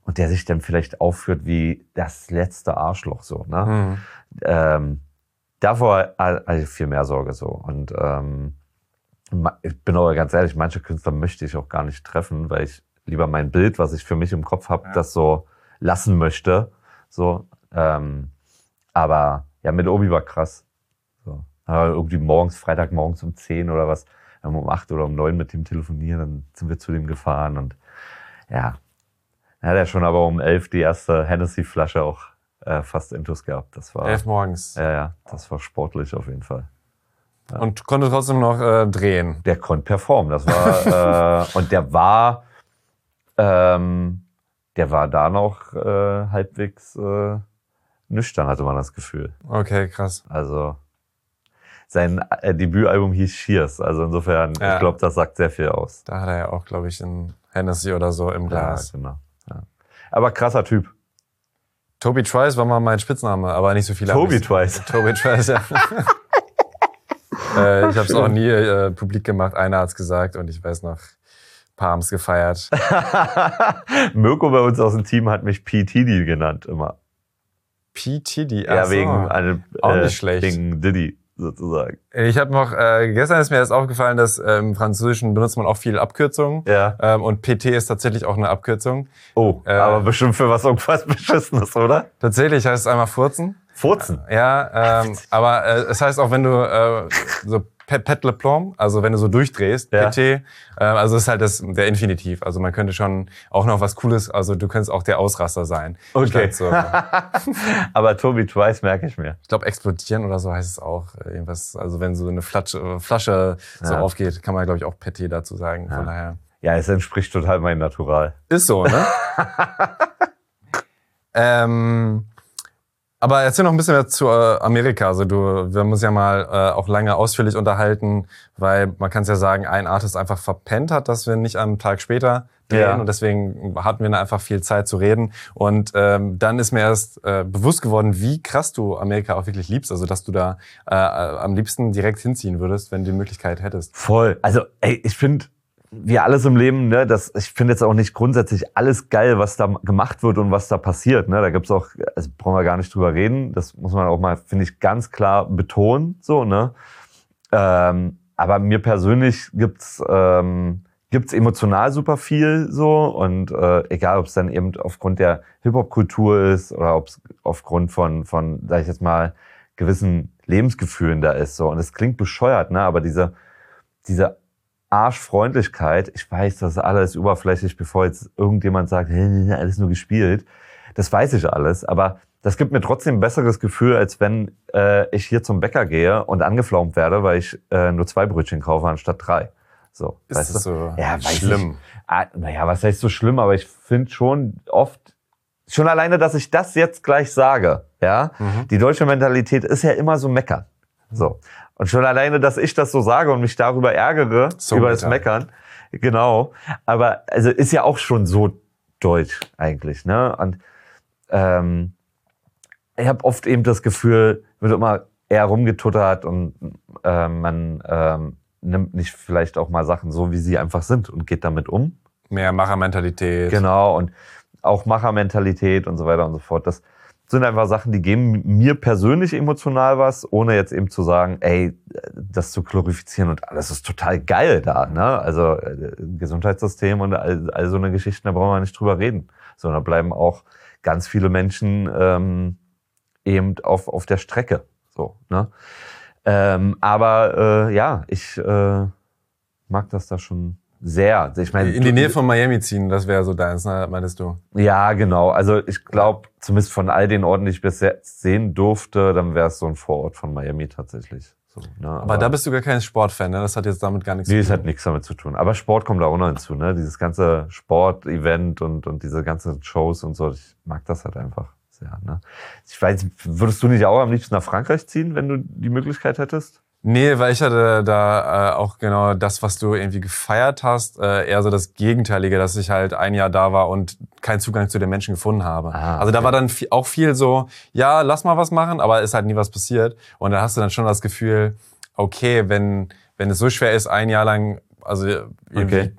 und der sich dann vielleicht aufführt wie das letzte Arschloch so, ne? Mhm. Ähm, davor hatte ich viel mehr Sorge so. Und ähm, ich bin aber ganz ehrlich, manche Künstler möchte ich auch gar nicht treffen, weil ich lieber mein Bild, was ich für mich im Kopf habe, ja. das so lassen möchte. So, ähm, aber ja, mit Obi war krass. So. Aber irgendwie morgens, Freitagmorgens um zehn oder was, haben wir um acht oder um neun mit dem telefoniert, dann sind wir zu dem gefahren und ja, dann hat er schon aber um elf die erste Hennessy-Flasche auch äh, fast intus gehabt. Das war elf morgens. Ja, ja, das war sportlich auf jeden Fall. Ja. Und konnte trotzdem noch äh, drehen. Der konnte performen. Das war äh, und der war, ähm, der war da noch äh, halbwegs äh, nüchtern, hatte man das Gefühl. Okay, krass. Also sein äh, Debütalbum hieß Cheers. Also insofern, ja. ich glaube, das sagt sehr viel aus. Da hat er ja auch, glaube ich, ein Hennessy oder so im Glas. Ja, genau. Ja. Aber krasser Typ. Toby Trice war mal mein Spitzname, aber nicht so viele. Toby Trice. Toby Trice, ja. äh, ich habe es auch nie äh, publik gemacht. Einer hat's gesagt und ich weiß noch, ein paar haben's gefeiert. Mirko bei uns aus dem Team hat mich P. Diddy genannt immer. P. Diddy? Ja, so. wegen, eine, auch äh, nicht schlecht. wegen Diddy sozusagen. Ich habe noch, äh, gestern ist mir erst aufgefallen, dass äh, im Französischen benutzt man auch viel Abkürzungen. Ja. Ähm, und P T ist tatsächlich auch eine Abkürzung. Oh, äh, aber bestimmt für was irgendwas Beschissenes, oder? Tatsächlich heißt es einmal Furzen. Furzen? Ja, ähm, aber äh, es heißt auch, wenn du äh, so Pet le Plomb, also wenn du so durchdrehst, ja. P T, äh, also ist halt das der Infinitiv. Also man könnte schon auch noch was Cooles, also du könntest auch der Ausraster sein. Okay. So. Aber Toby Trice merke ich mir. Ich glaube explodieren oder so heißt es auch. Irgendwas, also wenn so eine Flasche, Flasche so ja. aufgeht, kann man glaube ich auch P T dazu sagen. Ja. Von daher. Ja, es entspricht total meinem Natural. Ist so, ne? ähm, Aber erzähl noch ein bisschen mehr zu äh, Amerika. Also du, wir haben uns ja mal äh, auch lange ausführlich unterhalten, weil man kann es ja sagen, ein Artist einfach verpennt hat, dass wir nicht einen Tag später drehen ja. und deswegen hatten wir einfach viel Zeit zu reden. Und ähm, dann ist mir erst äh, bewusst geworden, wie krass du Amerika auch wirklich liebst. Also dass du da äh, am liebsten direkt hinziehen würdest, wenn du die Möglichkeit hättest. Voll. Also ey, ich finde, wie alles im Leben, ne, das, ich finde jetzt auch nicht grundsätzlich alles geil, was da gemacht wird und was da passiert. Ne? Da gibt's auch, also brauchen wir gar nicht drüber reden. Das muss man auch mal, finde ich, ganz klar betonen. So, ne? Ähm, aber mir persönlich gibt's ähm, gibt's emotional super viel so und äh, egal, ob es dann eben aufgrund der Hip-Hop-Kultur ist oder ob es aufgrund von von, sag ich jetzt mal, gewissen Lebensgefühlen da ist. So und es klingt bescheuert, ne? Aber diese diese Arschfreundlichkeit, ich weiß, das ist alles überflächlich, bevor jetzt irgendjemand sagt, hey, alles nur gespielt. Das weiß ich alles, aber das gibt mir trotzdem ein besseres Gefühl, als wenn äh, ich hier zum Bäcker gehe und angeflaumt werde, weil ich äh, nur zwei Brötchen kaufe anstatt drei. So, ist weißt das du? so ja, schlimm? Ah, naja, was heißt so schlimm, aber ich finde schon oft, schon alleine, dass ich das jetzt gleich sage, ja, mhm. die deutsche Mentalität ist ja immer so meckern. So. Und schon alleine, dass ich das so sage und mich darüber ärgere, so über das Meckern. Genau. Aber, also, ist ja auch schon so deutsch, eigentlich, ne? Und, ähm, ich habe oft eben das Gefühl, wird immer eher rumgetuttert und, ähm, man, ähm, nimmt nicht vielleicht auch mal Sachen so, wie sie einfach sind und geht damit um. Mehr Machermentalität. Genau. Und auch Machermentalität und so weiter und so fort. Das sind einfach Sachen, die geben mir persönlich emotional was, ohne jetzt eben zu sagen, ey, das zu glorifizieren und alles ist total geil da, ne? Also äh, Gesundheitssystem und all, all so eine Geschichte, da brauchen wir nicht drüber reden. Sondern bleiben auch ganz viele Menschen ähm, eben auf auf der Strecke, so, ne? Ähm, aber äh, ja, ich äh, mag das da schon sehr. Ich meine, in die Nähe von Miami ziehen, das wäre so deins, ne, meinst du? Ja, genau. Also ich glaube, zumindest von all den Orten, die ich bisher sehen durfte, dann wäre es so ein Vorort von Miami tatsächlich. So, ne? Aber, aber da bist du gar kein Sportfan, ne? Das hat jetzt damit gar nichts nee, zu tun. Nee, es hat nichts damit zu tun. Aber Sport kommt da auch noch hinzu, ne? Dieses ganze Sport-Event und, und diese ganzen Shows und so. Ich mag das halt einfach sehr, ne? Ich weiß, würdest du nicht auch am liebsten nach Frankreich ziehen, wenn du die Möglichkeit hättest? Nee, weil ich hatte da äh, auch genau das, was du irgendwie gefeiert hast, äh, eher so das Gegenteilige, dass ich halt ein Jahr da war und keinen Zugang zu den Menschen gefunden habe. Ah, okay. Also da war dann viel, auch viel so, ja, lass mal was machen, aber ist halt nie was passiert. Und da hast du dann schon das Gefühl, okay, wenn wenn es so schwer ist, ein Jahr lang also irgendwie okay.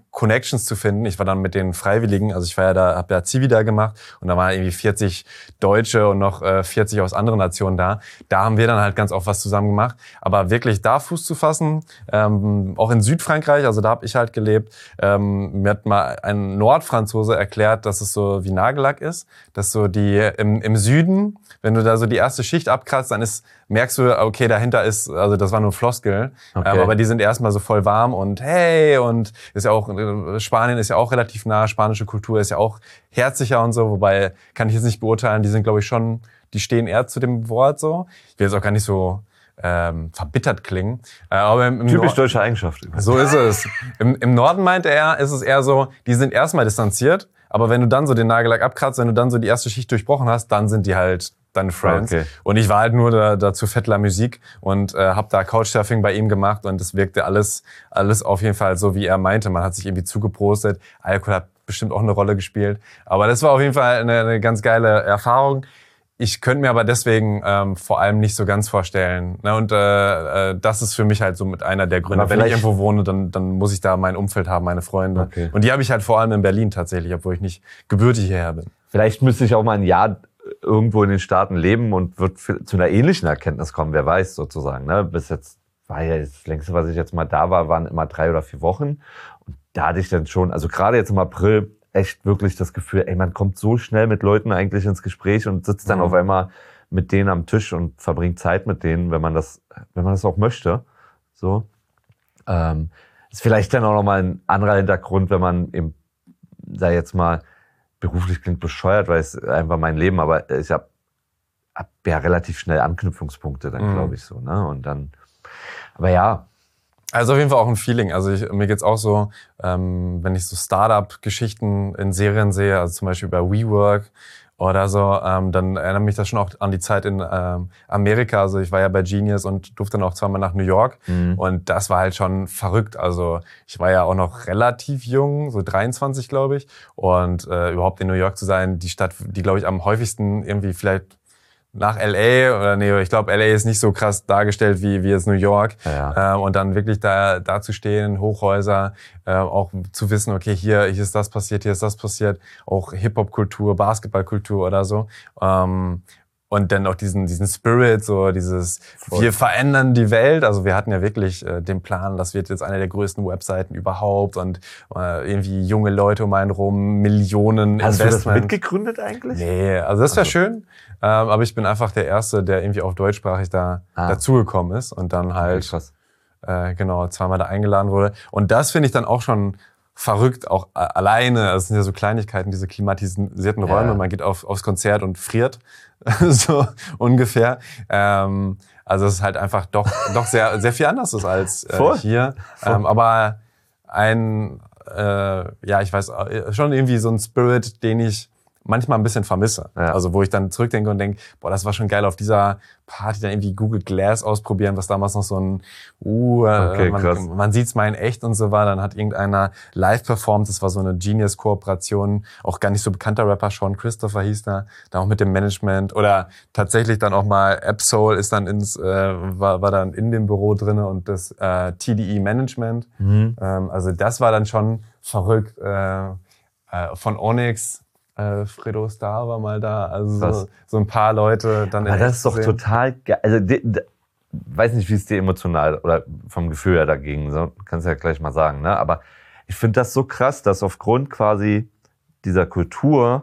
Connections zu finden. Ich war dann mit den Freiwilligen, also ich war ja da, habe ja Zivi da gemacht und da waren irgendwie vierzig Deutsche und noch äh, vierzig aus anderen Nationen da. Da haben wir dann halt ganz oft was zusammen gemacht. Aber wirklich da Fuß zu fassen, ähm, auch in Südfrankreich, also da habe ich halt gelebt, ähm, mir hat mal ein Nordfranzose erklärt, dass es so wie Nagellack ist, dass so die im, im Süden, wenn du da so die erste Schicht abkratzt, dann ist, merkst du, okay, dahinter ist, also das war nur Floskel, Okay. ähm, aber die sind erstmal so voll warm und hey, und ist ja auch, Spanien ist ja auch relativ nah, spanische Kultur ist ja auch herzlicher und so, wobei, kann ich jetzt nicht beurteilen, die sind, glaube ich, schon, die stehen eher zu dem Wort so. Ich will jetzt auch gar nicht so ähm, verbittert klingen. Äh, aber im, im Typisch Nord- deutsche Eigenschaft. So ist es. Im, Im Norden meinte er, ist es eher so, die sind erstmal distanziert, aber wenn du dann so den Nagellack abkratzt, wenn du dann so die erste Schicht durchbrochen hast, dann sind die halt deine Friends. Okay. Und ich war halt nur da, da zu Fettler Musik und äh, habe da Couchsurfing bei ihm gemacht und es wirkte alles alles auf jeden Fall so, wie er meinte. Man hat sich irgendwie zugeprostet. Alkohol hat bestimmt auch eine Rolle gespielt. Aber das war auf jeden Fall eine, eine ganz geile Erfahrung. Ich könnte mir aber deswegen ähm, vor allem nicht so ganz vorstellen. Ne? Und äh, äh, das ist für mich halt so mit einer der Gründe. Aber Wenn ich vielleicht- irgendwo wohne, dann, dann muss ich da mein Umfeld haben, meine Freunde. Okay. Und die habe ich halt vor allem in Berlin tatsächlich, obwohl ich nicht gebürtig hierher bin. Vielleicht müsste ich auch mal ein Jahr irgendwo in den Staaten leben und wird für- zu einer ähnlichen Erkenntnis kommen, wer weiß sozusagen. Ne? Bis jetzt war ja das längste, was ich jetzt mal da war, waren immer drei oder vier Wochen. Und da hatte ich dann schon, also gerade jetzt im April, echt wirklich das Gefühl, ey, man kommt so schnell mit Leuten eigentlich ins Gespräch und sitzt dann Mhm. auf einmal mit denen am Tisch und verbringt Zeit mit denen, wenn man das, wenn man das auch möchte. So. Ähm, ist vielleicht dann auch nochmal ein anderer Hintergrund, wenn man eben, da jetzt mal, beruflich klingt bescheuert, weil es einfach mein Leben, aber ich habe hab ja relativ schnell Anknüpfungspunkte dann, Mhm. glaube ich so, ne? Und dann, aber ja, Also auf jeden Fall auch ein Feeling. Also ich, mir geht's auch so, ähm, wenn ich so Startup-Geschichten in Serien sehe, also zum Beispiel über WeWork oder so, ähm, dann erinnert mich das schon auch an die Zeit in ähm, Amerika. Also ich war ja bei Genius und durfte dann auch zweimal nach New York. Mhm. Und das war halt schon verrückt. Also ich war ja auch noch relativ jung, so dreiundzwanzig, glaube ich. Und äh, überhaupt in New York zu sein, die Stadt, die, glaube ich, am häufigsten irgendwie vielleicht nach L A oder nee, ich glaube, L A ist nicht so krass dargestellt wie, wie jetzt New York. Ja. Ähm, und dann wirklich da, da zu stehen, Hochhäuser, äh, auch zu wissen, okay, hier, hier ist das passiert, hier ist das passiert, auch Hip-Hop-Kultur, Basketball-Kultur oder so. Ähm, und dann auch diesen, diesen Spirit, so dieses, Voll. wir verändern die Welt. Also wir hatten ja wirklich äh, den Plan, das wird jetzt eine der größten Webseiten überhaupt und äh, irgendwie junge Leute um einen rum, Millionen hast du das Investment. mitgegründet eigentlich? Nee, also das wäre Also. schön. Ähm, aber ich bin einfach der Erste, der irgendwie auf deutschsprachig da Ah. dazugekommen ist und dann Okay, halt krass. äh, genau zweimal da eingeladen wurde. Und das finde ich dann auch schon verrückt, auch äh, alleine. Es sind ja so Kleinigkeiten, diese klimatisierten Ja. Räume. Man geht auf, aufs Konzert und friert, so ungefähr. Ähm, also es ist halt einfach doch doch sehr sehr viel anders ist als äh, Voll. hier. Voll. Ähm, aber ein äh, ja, ich weiß äh, schon irgendwie so ein Spirit, den ich manchmal ein bisschen vermisse. Ja. Also wo ich dann zurückdenke und denke, boah, das war schon geil auf dieser Party, dann irgendwie Google Glass ausprobieren, was damals noch so ein, uh, Okay, man, krass. man sieht's mal in echt und so war. Dann hat irgendeiner live performt, das war so eine Genius-Kooperation, auch gar nicht so bekannter Rapper, Sean Christopher hieß da, da auch mit dem Management oder tatsächlich dann auch mal Absol ist dann ins, äh, war, war dann in dem Büro drinne und das äh, T D E Management. Mhm. Ähm, also das war dann schon verrückt. Äh, äh, von Onyx, äh, Fredo Star war mal da. Also Krass. so, so ein paar Leute dann in Aber das echt ist doch zu sehen. total geil. Also, de, de, weiß nicht, wie es dir emotional oder vom Gefühl her dagegen, so, kannst du ja gleich mal sagen, ne? Aber ich finde das so krass, dass aufgrund quasi dieser Kultur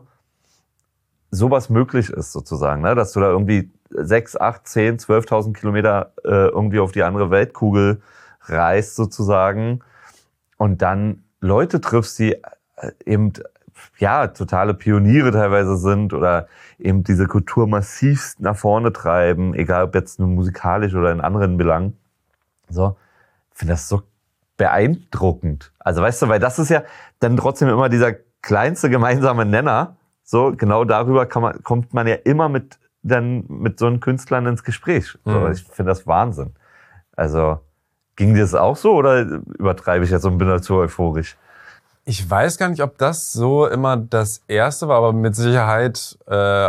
sowas möglich ist, sozusagen, ne? Dass du da irgendwie sechs, acht, zehn, zwölftausend Kilometer äh, irgendwie auf die andere Weltkugel reist, sozusagen, und dann Leute triffst, die äh, eben ja, totale Pioniere teilweise sind oder eben diese Kultur massivst nach vorne treiben, egal ob jetzt nur musikalisch oder in anderen Belangen. So, ich finde das so beeindruckend. Also weißt du, weil das ist ja dann trotzdem immer dieser kleinste gemeinsame Nenner. So, genau darüber kann man, kommt man ja immer mit, dann mit so einem Künstlern ins Gespräch. So, Mhm. ich finde das Wahnsinn. Also, ging dir das auch so oder übertreibe ich jetzt und bin dazu euphorisch? Ich weiß gar nicht, ob das so immer das Erste war, aber mit Sicherheit äh,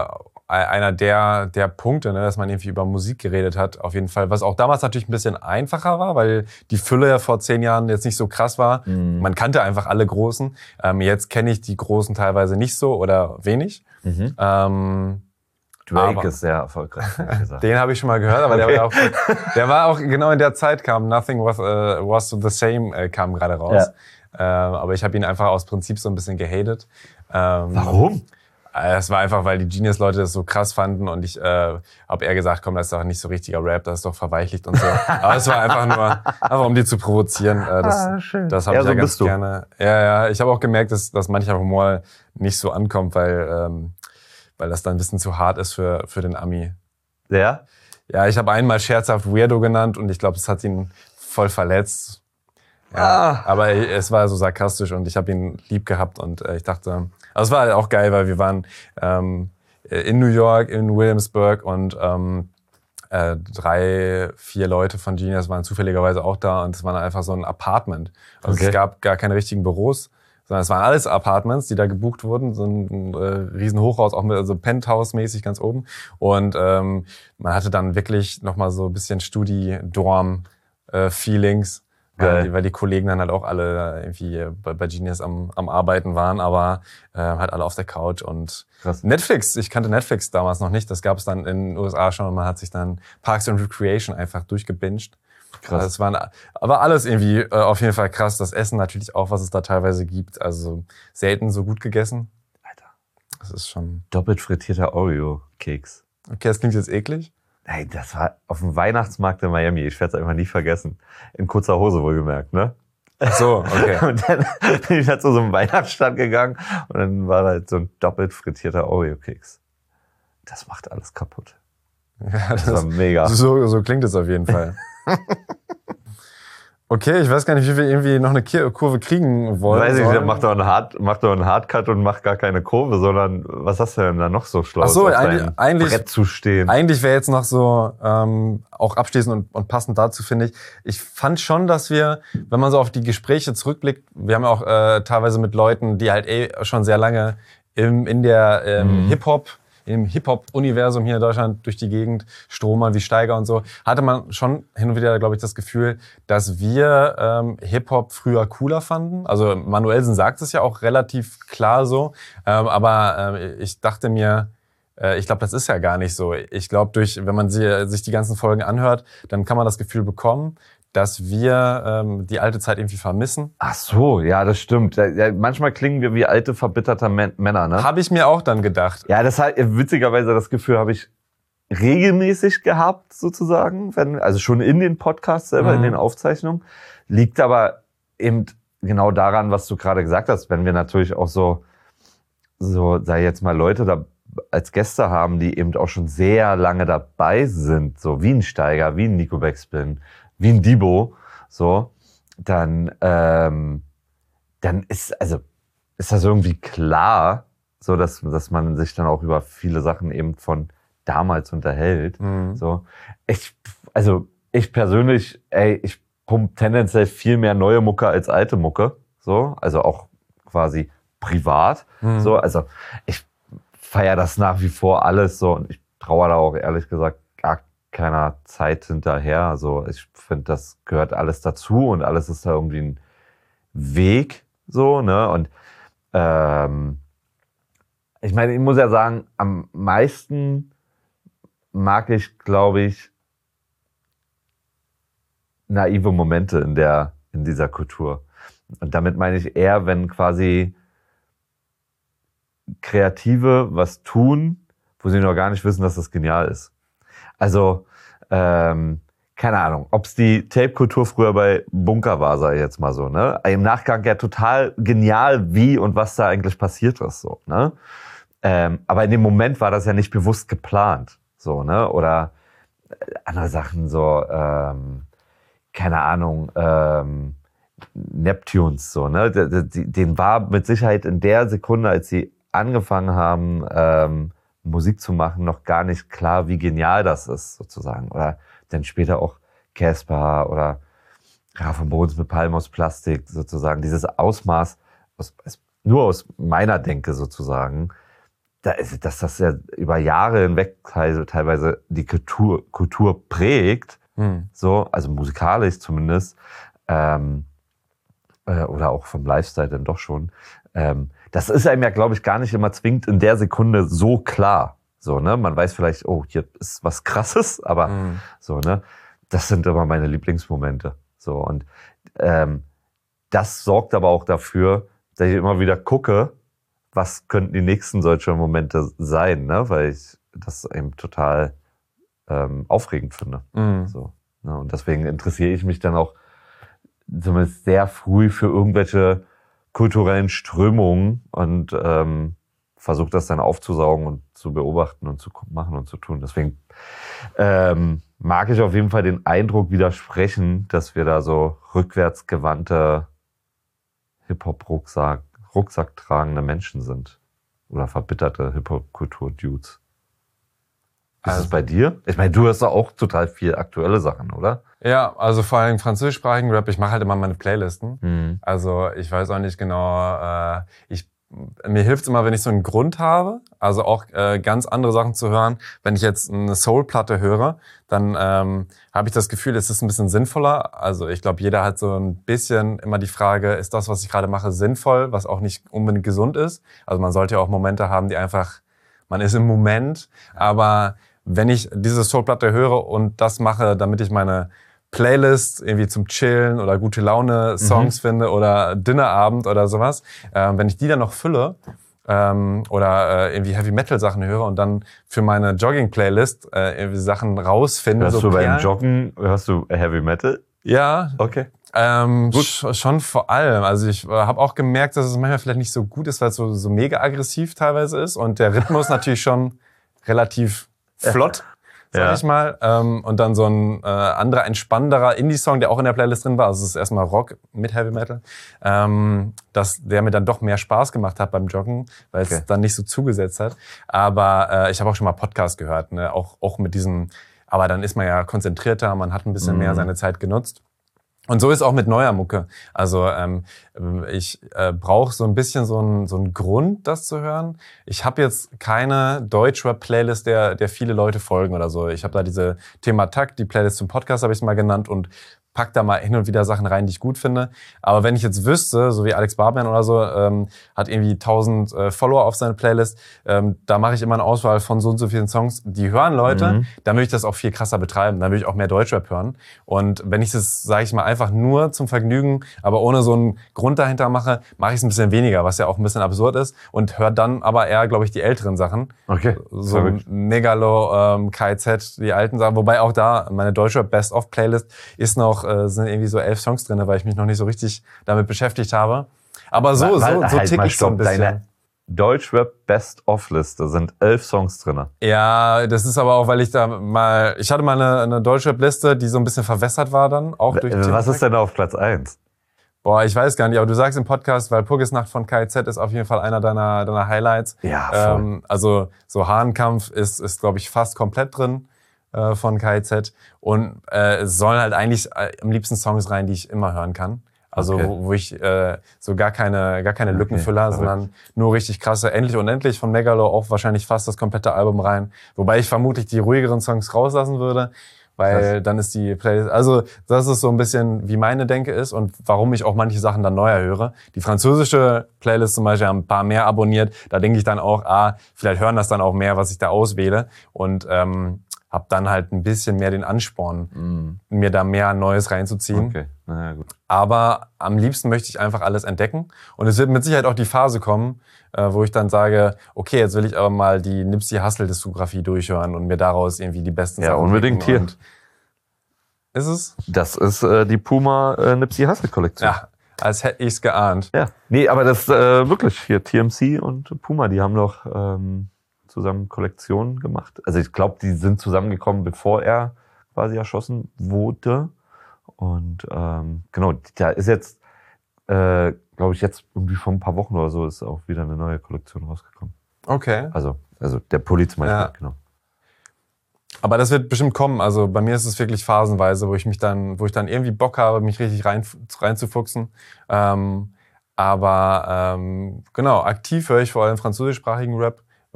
einer der, der Punkte, ne, dass man irgendwie über Musik geredet hat, auf jeden Fall. Was auch damals natürlich ein bisschen einfacher war, weil die Fülle ja vor zehn Jahren jetzt nicht so krass war. Mhm. Man kannte einfach alle Großen. Ähm, jetzt kenne ich die Großen teilweise nicht so oder wenig. Mhm. Ähm, Drake aber, ist sehr erfolgreich. Den habe ich schon mal gehört, aber okay. der, war auch, der war auch genau in der Zeit, kam Nothing Was, uh, was the Same, äh, kam gerade raus. Ja. Ähm, aber ich habe ihn einfach aus Prinzip so ein bisschen gehatet. Ähm, Warum? Es war einfach, weil die Genius-Leute das so krass fanden und ich äh, habe eher gesagt, komm, das ist doch nicht so richtiger Rap, das ist doch verweichlicht und so. Aber es war einfach nur, einfach um die zu provozieren. Äh, das ah, schön. das habe ja, ich so ja ganz bist du. gerne. Ja, ja. Ich habe auch gemerkt, dass, dass mancher Humor nicht so ankommt, weil, ähm, weil das dann ein bisschen zu hart ist für, für den Ami. Ja? Ja, ich habe einmal scherzhaft Weirdo genannt und ich glaube, das hat ihn voll verletzt. Ja, ah. Aber es war so sarkastisch und ich habe ihn lieb gehabt und äh, ich dachte, also es war halt auch geil, weil wir waren ähm, in New York, in Williamsburg und ähm, äh, drei, vier Leute von Genius waren zufälligerweise auch da und es war einfach so ein Apartment. Also okay. Es gab gar keine richtigen Büros, sondern es waren alles Apartments, die da gebucht wurden, so ein äh, riesen Hochhaus, auch mit also Penthouse-mäßig ganz oben. Und ähm, man hatte dann wirklich nochmal so ein bisschen Studi-Dorm-Feelings. Weil die, weil die Kollegen dann halt auch alle irgendwie bei, bei Genius am, am Arbeiten waren, aber äh, halt alle auf der Couch und Krass. Netflix, ich kannte Netflix damals noch nicht, das gab es dann in den U S A schon und man hat sich dann Parks and Recreation einfach durchgebinged. Krass. Also es waren aber alles irgendwie äh, auf jeden Fall krass, das Essen natürlich auch, was es da teilweise gibt, also selten so gut gegessen. Alter. Das ist schon... Doppelt frittierter Oreo-Keks. Okay, das klingt jetzt eklig. Nein, das war auf dem Weihnachtsmarkt in Miami. Ich werde es einfach nie vergessen. In kurzer Hose wohlgemerkt, ne? Ach so, okay. Und dann bin ich halt zu so einem Weihnachtsstand gegangen und dann war halt so ein doppelt frittierter Oreo-Keks. Das macht alles kaputt. Ja, das, das war mega. So, so klingt es auf jeden Fall. Okay, ich weiß gar nicht, wie wir irgendwie noch eine Kurve kriegen wollen. Weiß ich, mach doch einen Hard, mach doch einen Hardcut und mach gar keine Kurve, sondern was hast du denn da noch so schlau? Ach so, eigentlich, eigentlich, Brett zu stehen. Eigentlich wäre jetzt noch so, ähm, auch abschließend und, und passend dazu, finde ich, ich fand schon, dass wir, wenn man so auf die Gespräche zurückblickt, wir haben ja auch äh, teilweise mit Leuten, die halt eh schon sehr lange im, in der ähm, mhm. Hip-Hop, im Hip-Hop-Universum hier in Deutschland durch die Gegend stromern wie Steiger und so, hatte man schon hin und wieder, glaube ich, das Gefühl, dass wir ähm, Hip-Hop früher cooler fanden. Also Manuelsen sagt es ja auch relativ klar so, ähm, aber äh, ich dachte mir, äh, ich glaube, das ist ja gar nicht so. Ich glaube, durch, wenn man sie, sich die ganzen Folgen anhört, dann kann man das Gefühl bekommen, dass wir ähm, die alte Zeit irgendwie vermissen. Ach so, ja, das stimmt. Ja, manchmal klingen wir wie alte, verbitterte Männer, ne? Habe ich mir auch dann gedacht. Ja, das hat, witzigerweise, das Gefühl habe ich regelmäßig gehabt, sozusagen. Wenn, also schon in den Podcasts selber, mhm. in den Aufzeichnungen. Liegt aber eben genau daran, was du gerade gesagt hast. Wenn wir natürlich auch so, so, sei jetzt mal Leute da als Gäste haben, die eben auch schon sehr lange dabei sind, so wie ein Steiger, wie ein Nico Backspin, wie ein Debo, so, dann, ähm, dann ist, also, ist das irgendwie klar, so, dass, dass man sich dann auch über viele Sachen eben von damals unterhält, mhm. so. Ich, also, ich persönlich, ey, ich pump tendenziell viel mehr neue Mucke als alte Mucke, so, also auch quasi privat, mhm. so, also, ich feiere das nach wie vor alles, so, und ich traue da auch ehrlich gesagt gar keiner Zeit hinterher. Also ich finde, das gehört alles dazu und alles ist da irgendwie ein Weg, so, ne? Und ähm, ich meine, ich muss ja sagen, am meisten mag ich, glaube ich, naive Momente in der, in dieser Kultur. Und damit meine ich eher, wenn quasi Kreative was tun, wo sie noch gar nicht wissen, dass das genial ist. Also, ähm, keine Ahnung, ob es die Tape-Kultur früher bei Bunker war, sage ich jetzt mal so, ne? Im Nachgang ja total genial, wie und was da eigentlich passiert ist, so, ne? Ähm, aber in dem Moment war das ja nicht bewusst geplant, so, ne? Oder andere Sachen, so, ähm, keine Ahnung, ähm, Neptunes, so, ne? Den war mit Sicherheit in der Sekunde, als sie angefangen haben, ähm, Musik zu machen, noch gar nicht klar, wie genial das ist, sozusagen. Oder dann später auch Casper oder ja, von Bodens mit Palmen aus Plastik, sozusagen. Dieses Ausmaß, aus, nur aus meiner Denke sozusagen, da ist, dass das ja über Jahre hinweg teilweise die Kultur, Kultur prägt, hm. so, also musikalisch zumindest, ähm, äh, oder auch vom Lifestyle dann doch schon. Ähm, das ist einem ja, glaube ich, gar nicht immer zwingend in der Sekunde so klar. So, ne? Man weiß vielleicht, oh, hier ist was Krasses, aber hm. so, ne? Das sind immer meine Lieblingsmomente. So, und ähm, das sorgt aber auch dafür, dass ich immer wieder gucke, was könnten die nächsten solche Momente sein, ne? Weil ich das eben total ähm, aufregend finde. Mhm. So, ne? Und deswegen interessiere ich mich dann auch zumindest sehr früh für irgendwelche kulturellen Strömungen und ähm, versuche das dann aufzusaugen und zu beobachten und zu machen und zu tun. Deswegen ähm, mag ich auf jeden Fall den Eindruck widersprechen, dass wir da so rückwärtsgewandte Hip-Hop-Rucksack Rucksack tragende Menschen sind. Oder verbitterte Hip-Hop-Kultur-Dudes. Ist also, es bei dir? Ich meine, du hörst doch auch total viel aktuelle Sachen, oder? Ja, also vor allem französischsprachigen Rap. Ich mache halt immer meine Playlisten. Mhm. Also ich weiß auch nicht genau, äh, ich mir hilft es immer, wenn ich so einen Grund habe, also auch äh, ganz andere Sachen zu hören. Wenn ich jetzt eine Soul-Platte höre, dann ähm, habe ich das Gefühl, es ist ein bisschen sinnvoller. Also ich glaube, jeder hat so ein bisschen immer die Frage, ist das, was ich gerade mache, sinnvoll, was auch nicht unbedingt gesund ist. Also man sollte ja auch Momente haben, die einfach, man ist im Moment. Aber wenn ich diese Soul-Platte höre und das mache, damit ich meine Playlist irgendwie zum Chillen oder gute Laune Songs mhm. finde oder Dinnerabend oder sowas. Ähm, wenn ich die dann noch fülle ähm, oder äh, irgendwie Heavy Metal Sachen höre und dann für meine Jogging Playlist äh, irgendwie Sachen rausfinde. Hörst so du beim Joggen, hörst du Heavy Metal? Ja. Okay. Ähm, sch- schon vor allem. Also ich äh, habe auch gemerkt, dass es manchmal vielleicht nicht so gut ist, weil es so, so mega aggressiv teilweise ist und der Rhythmus natürlich schon relativ flott. Sag ja. ich mal. Ähm, und dann so ein äh, anderer, entspannenderer Indie-Song, der auch in der Playlist drin war. Also es ist erstmal Rock mit Heavy Metal. Ähm, dass der mir dann doch mehr Spaß gemacht hat beim Joggen, weil es okay. dann nicht so zugesetzt hat. Aber äh, ich habe auch schon mal Podcast gehört, ne? auch, auch mit diesem, aber dann ist man ja konzentrierter, man hat ein bisschen mhm. mehr seine Zeit genutzt. Und so ist auch mit neuer Mucke. Also ähm, ich äh, brauche so ein bisschen so einen so einen Grund, das zu hören. Ich habe jetzt keine Deutschrap-Playlist, der der viele Leute folgen oder so. Ich habe da diese Thema Takt, die Playlist zum Podcast habe ich mal genannt und pack da mal hin und wieder Sachen rein, die ich gut finde. Aber wenn ich jetzt wüsste, so wie Alex Barbian oder so, ähm, hat irgendwie tausend äh, Follower auf seiner Playlist, ähm, da mache ich immer eine Auswahl von so und so vielen Songs, die hören Leute, mhm. dann würde ich das auch viel krasser betreiben, dann würde ich auch mehr Deutschrap hören. Und wenn ich das, sage ich mal, einfach nur zum Vergnügen, aber ohne so einen Grund dahinter mache, mache ich es ein bisschen weniger, was ja auch ein bisschen absurd ist und höre dann aber eher, glaube ich, die älteren Sachen. Okay. So Megalo, ähm, K Z, die alten Sachen, wobei auch da meine Deutschrap Best-of-Playlist ist noch sind irgendwie so elf Songs drin, weil ich mich noch nicht so richtig damit beschäftigt habe. Aber so, mal, so, mal, so halt tick ich so ein bisschen. Deine Deutschrap Best-of-Liste sind elf Songs drin. Ja, das ist aber auch, weil ich da mal, ich hatte mal eine, eine Deutschrap-Liste, die so ein bisschen verwässert war dann, auch durch Was Team ist denn da auf Platz eins? Boah, ich weiß gar nicht, aber du sagst im Podcast, weil Purgisnacht von K Z ist auf jeden Fall einer deiner, deiner Highlights. Ja, voll. Ähm, also so Hahnkampf ist, ist glaube ich, fast komplett drin von K Z und äh, es sollen halt eigentlich äh, am liebsten Songs rein, die ich immer hören kann. Also okay. wo, wo ich äh, so gar keine gar keine Lückenfüller, okay, sondern nur richtig krasse Endlich Unendlich von Megalo, auch wahrscheinlich fast das komplette Album rein. Wobei ich vermutlich die ruhigeren Songs rauslassen würde, weil Krass. Dann ist die Playlist... Also das ist so ein bisschen, wie meine Denke ist und warum ich auch manche Sachen dann neuer höre. Die französische Playlist zum Beispiel haben ein paar mehr abonniert. Da denke ich dann auch, ah, vielleicht hören das dann auch mehr, was ich da auswähle. Und ähm, habe dann halt ein bisschen mehr den Ansporn, mm. mir da mehr Neues reinzuziehen. Okay. Na ja, gut. Aber am liebsten möchte ich einfach alles entdecken. Und es wird mit Sicherheit auch die Phase kommen, äh, wo ich dann sage, okay, jetzt will ich aber mal die Nipsey Hussle-Diskografie durchhören und mir daraus irgendwie die besten ja, Sachen Ja, unbedingt hier. Ist es? Das ist äh, die Puma äh, Nipsey Hussle-Kollektion. Ja, als hätte ich's geahnt. Ja, nee, aber das äh, wirklich hier T M C und Puma, die haben doch... Ähm zusammen Kollektionen gemacht. Also ich glaube, die sind zusammengekommen, bevor er quasi erschossen wurde. Und ähm, genau, da ist jetzt, äh, glaube ich, jetzt irgendwie vor ein paar Wochen oder so ist auch wieder eine neue Kollektion rausgekommen. Okay. Also, also der Pulli zum Beispiel, ja. genau. Aber das wird bestimmt kommen. Also bei mir ist es wirklich phasenweise, wo ich mich dann, wo ich dann irgendwie Bock habe, mich richtig rein reinzufuchsen. Ähm, aber ähm, genau, aktiv höre ich vor allem französischsprachigen Rap,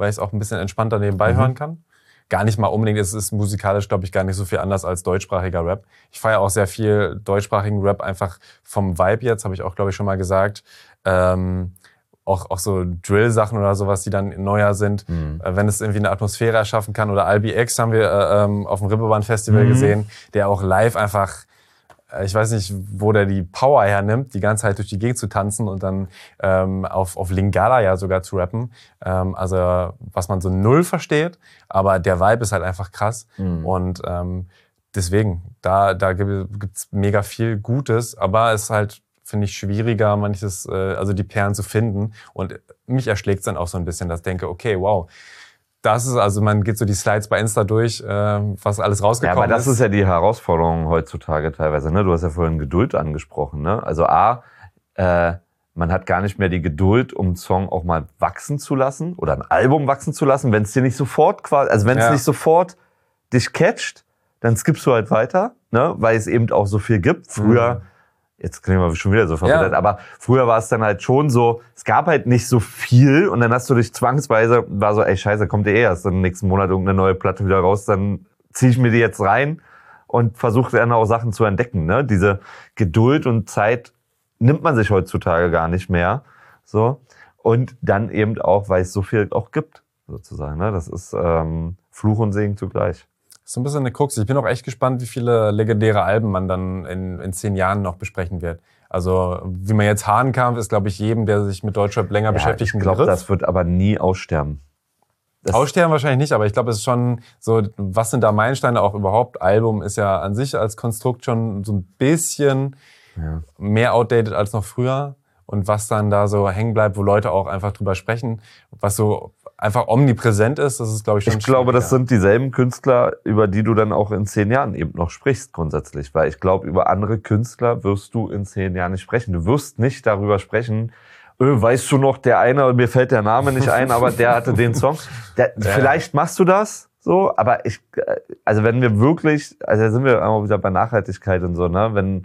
weil ich es auch ein bisschen entspannter nebenbei mhm. hören kann. Gar nicht mal unbedingt, es ist musikalisch, glaube ich, gar nicht so viel anders als deutschsprachiger Rap. Ich feiere auch sehr viel deutschsprachigen Rap, einfach vom Vibe jetzt, habe ich auch, glaube ich, schon mal gesagt. Ähm, auch, auch so Drill-Sachen oder sowas, die dann neuer sind. Mhm. Äh, wenn es irgendwie eine Atmosphäre erschaffen kann. Oder Albi X haben wir äh, ähm, auf dem Rippelbahn-Festival mhm. gesehen, der auch live einfach, äh, ich weiß nicht, wo der die Power hernimmt, die ganze Zeit durch die Gegend zu tanzen und dann ähm, auf, auf Lingala ja sogar zu rappen. Ähm, also was man so null versteht, aber der Vibe ist halt einfach krass. Mhm. Und ähm, deswegen, da, da gibt's mega viel Gutes, aber es ist halt, finde ich, schwieriger, manches, äh, also die Perlen zu finden. Und mich erschlägt es dann auch so ein bisschen, dass ich denke, okay, wow, das ist, also man geht so die Slides bei Insta durch, äh, was alles rausgekommen ist. Ja, aber das ist. ist ja die Herausforderung heutzutage teilweise. Ne? Du hast ja vorhin Geduld angesprochen. Ne? Also A, äh, man hat gar nicht mehr die Geduld, um einen Song auch mal wachsen zu lassen oder ein Album wachsen zu lassen, wenn es dir nicht sofort quasi, also wenn es ja. nicht sofort dich catcht, dann skippst du halt weiter, ne? Weil es eben auch so viel gibt. Früher, mhm. jetzt klingen wir schon wieder so verbittert, ja. aber früher war es dann halt schon so, es gab halt nicht so viel und dann hast du dich zwangsweise, war so, ey scheiße, kommt eh erst im nächsten Monat irgendeine neue Platte wieder raus, dann zieh ich mir die jetzt rein und versuche dann auch Sachen zu entdecken. Ne? Diese Geduld und Zeit nimmt man sich heutzutage gar nicht mehr. So. Und dann eben auch, weil es so viel auch gibt, sozusagen. Ne? Das ist ähm, Fluch und Segen zugleich. So ein bisschen eine Krux. Ich bin auch echt gespannt, wie viele legendäre Alben man dann in, in zehn Jahren noch besprechen wird. Also wie man jetzt Hahnkampf ist, glaube ich, jedem, der sich mit Deutschrap länger ja, beschäftigt, ein Begriff. Ich glaube, das wird aber nie aussterben. Das aussterben wahrscheinlich nicht, aber ich glaube, es ist schon so, was sind da Meilensteine auch überhaupt? Album ist ja an sich als Konstrukt schon so ein bisschen ja. mehr outdated als noch früher. Und was dann da so hängen bleibt, wo Leute auch einfach drüber sprechen, was so einfach omnipräsent ist, das ist, glaube ich, schon Ich glaube, das sind dieselben Künstler, über die du dann auch in zehn Jahren eben noch sprichst grundsätzlich. Weil ich glaube, über andere Künstler wirst du in zehn Jahren nicht sprechen. Du wirst nicht darüber sprechen, öh, weißt du noch, der eine, mir fällt der Name nicht ein, aber der hatte den Song. Der, ja. Vielleicht machst du das so, aber ich, also wenn wir wirklich, also da sind wir auch wieder bei Nachhaltigkeit und so, ne, wenn,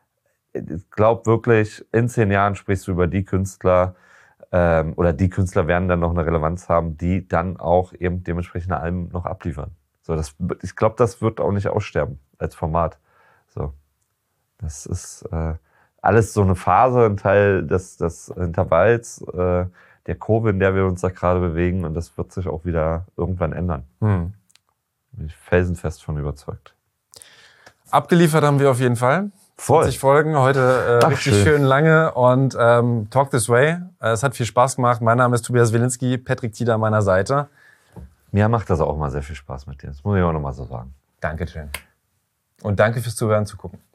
ich glaube wirklich, in zehn Jahren sprichst du über die Künstler, ähm, oder die Künstler werden dann noch eine Relevanz haben, die dann auch eben dementsprechende Alben noch abliefern. So, das, ich glaube, das wird auch nicht aussterben als Format. So, das ist äh, alles so eine Phase, ein Teil des, des Intervalls, äh, der Kurve, in der wir uns da gerade bewegen, und das wird sich auch wieder irgendwann ändern. Hm. Bin ich felsenfest von überzeugt. Abgeliefert haben wir auf jeden Fall. Voll. zwanzig Folgen, heute äh, Ach, richtig schön. schön lange und ähm, Talk This Way. Äh, es hat viel Spaß gemacht. Mein Name ist Tobias Wilinski, Patrick Tiede an meiner Seite. Mir macht das auch mal sehr viel Spaß mit dir. Das muss ich auch nochmal so sagen. Dankeschön. Und danke fürs Zuhören, Zugucken.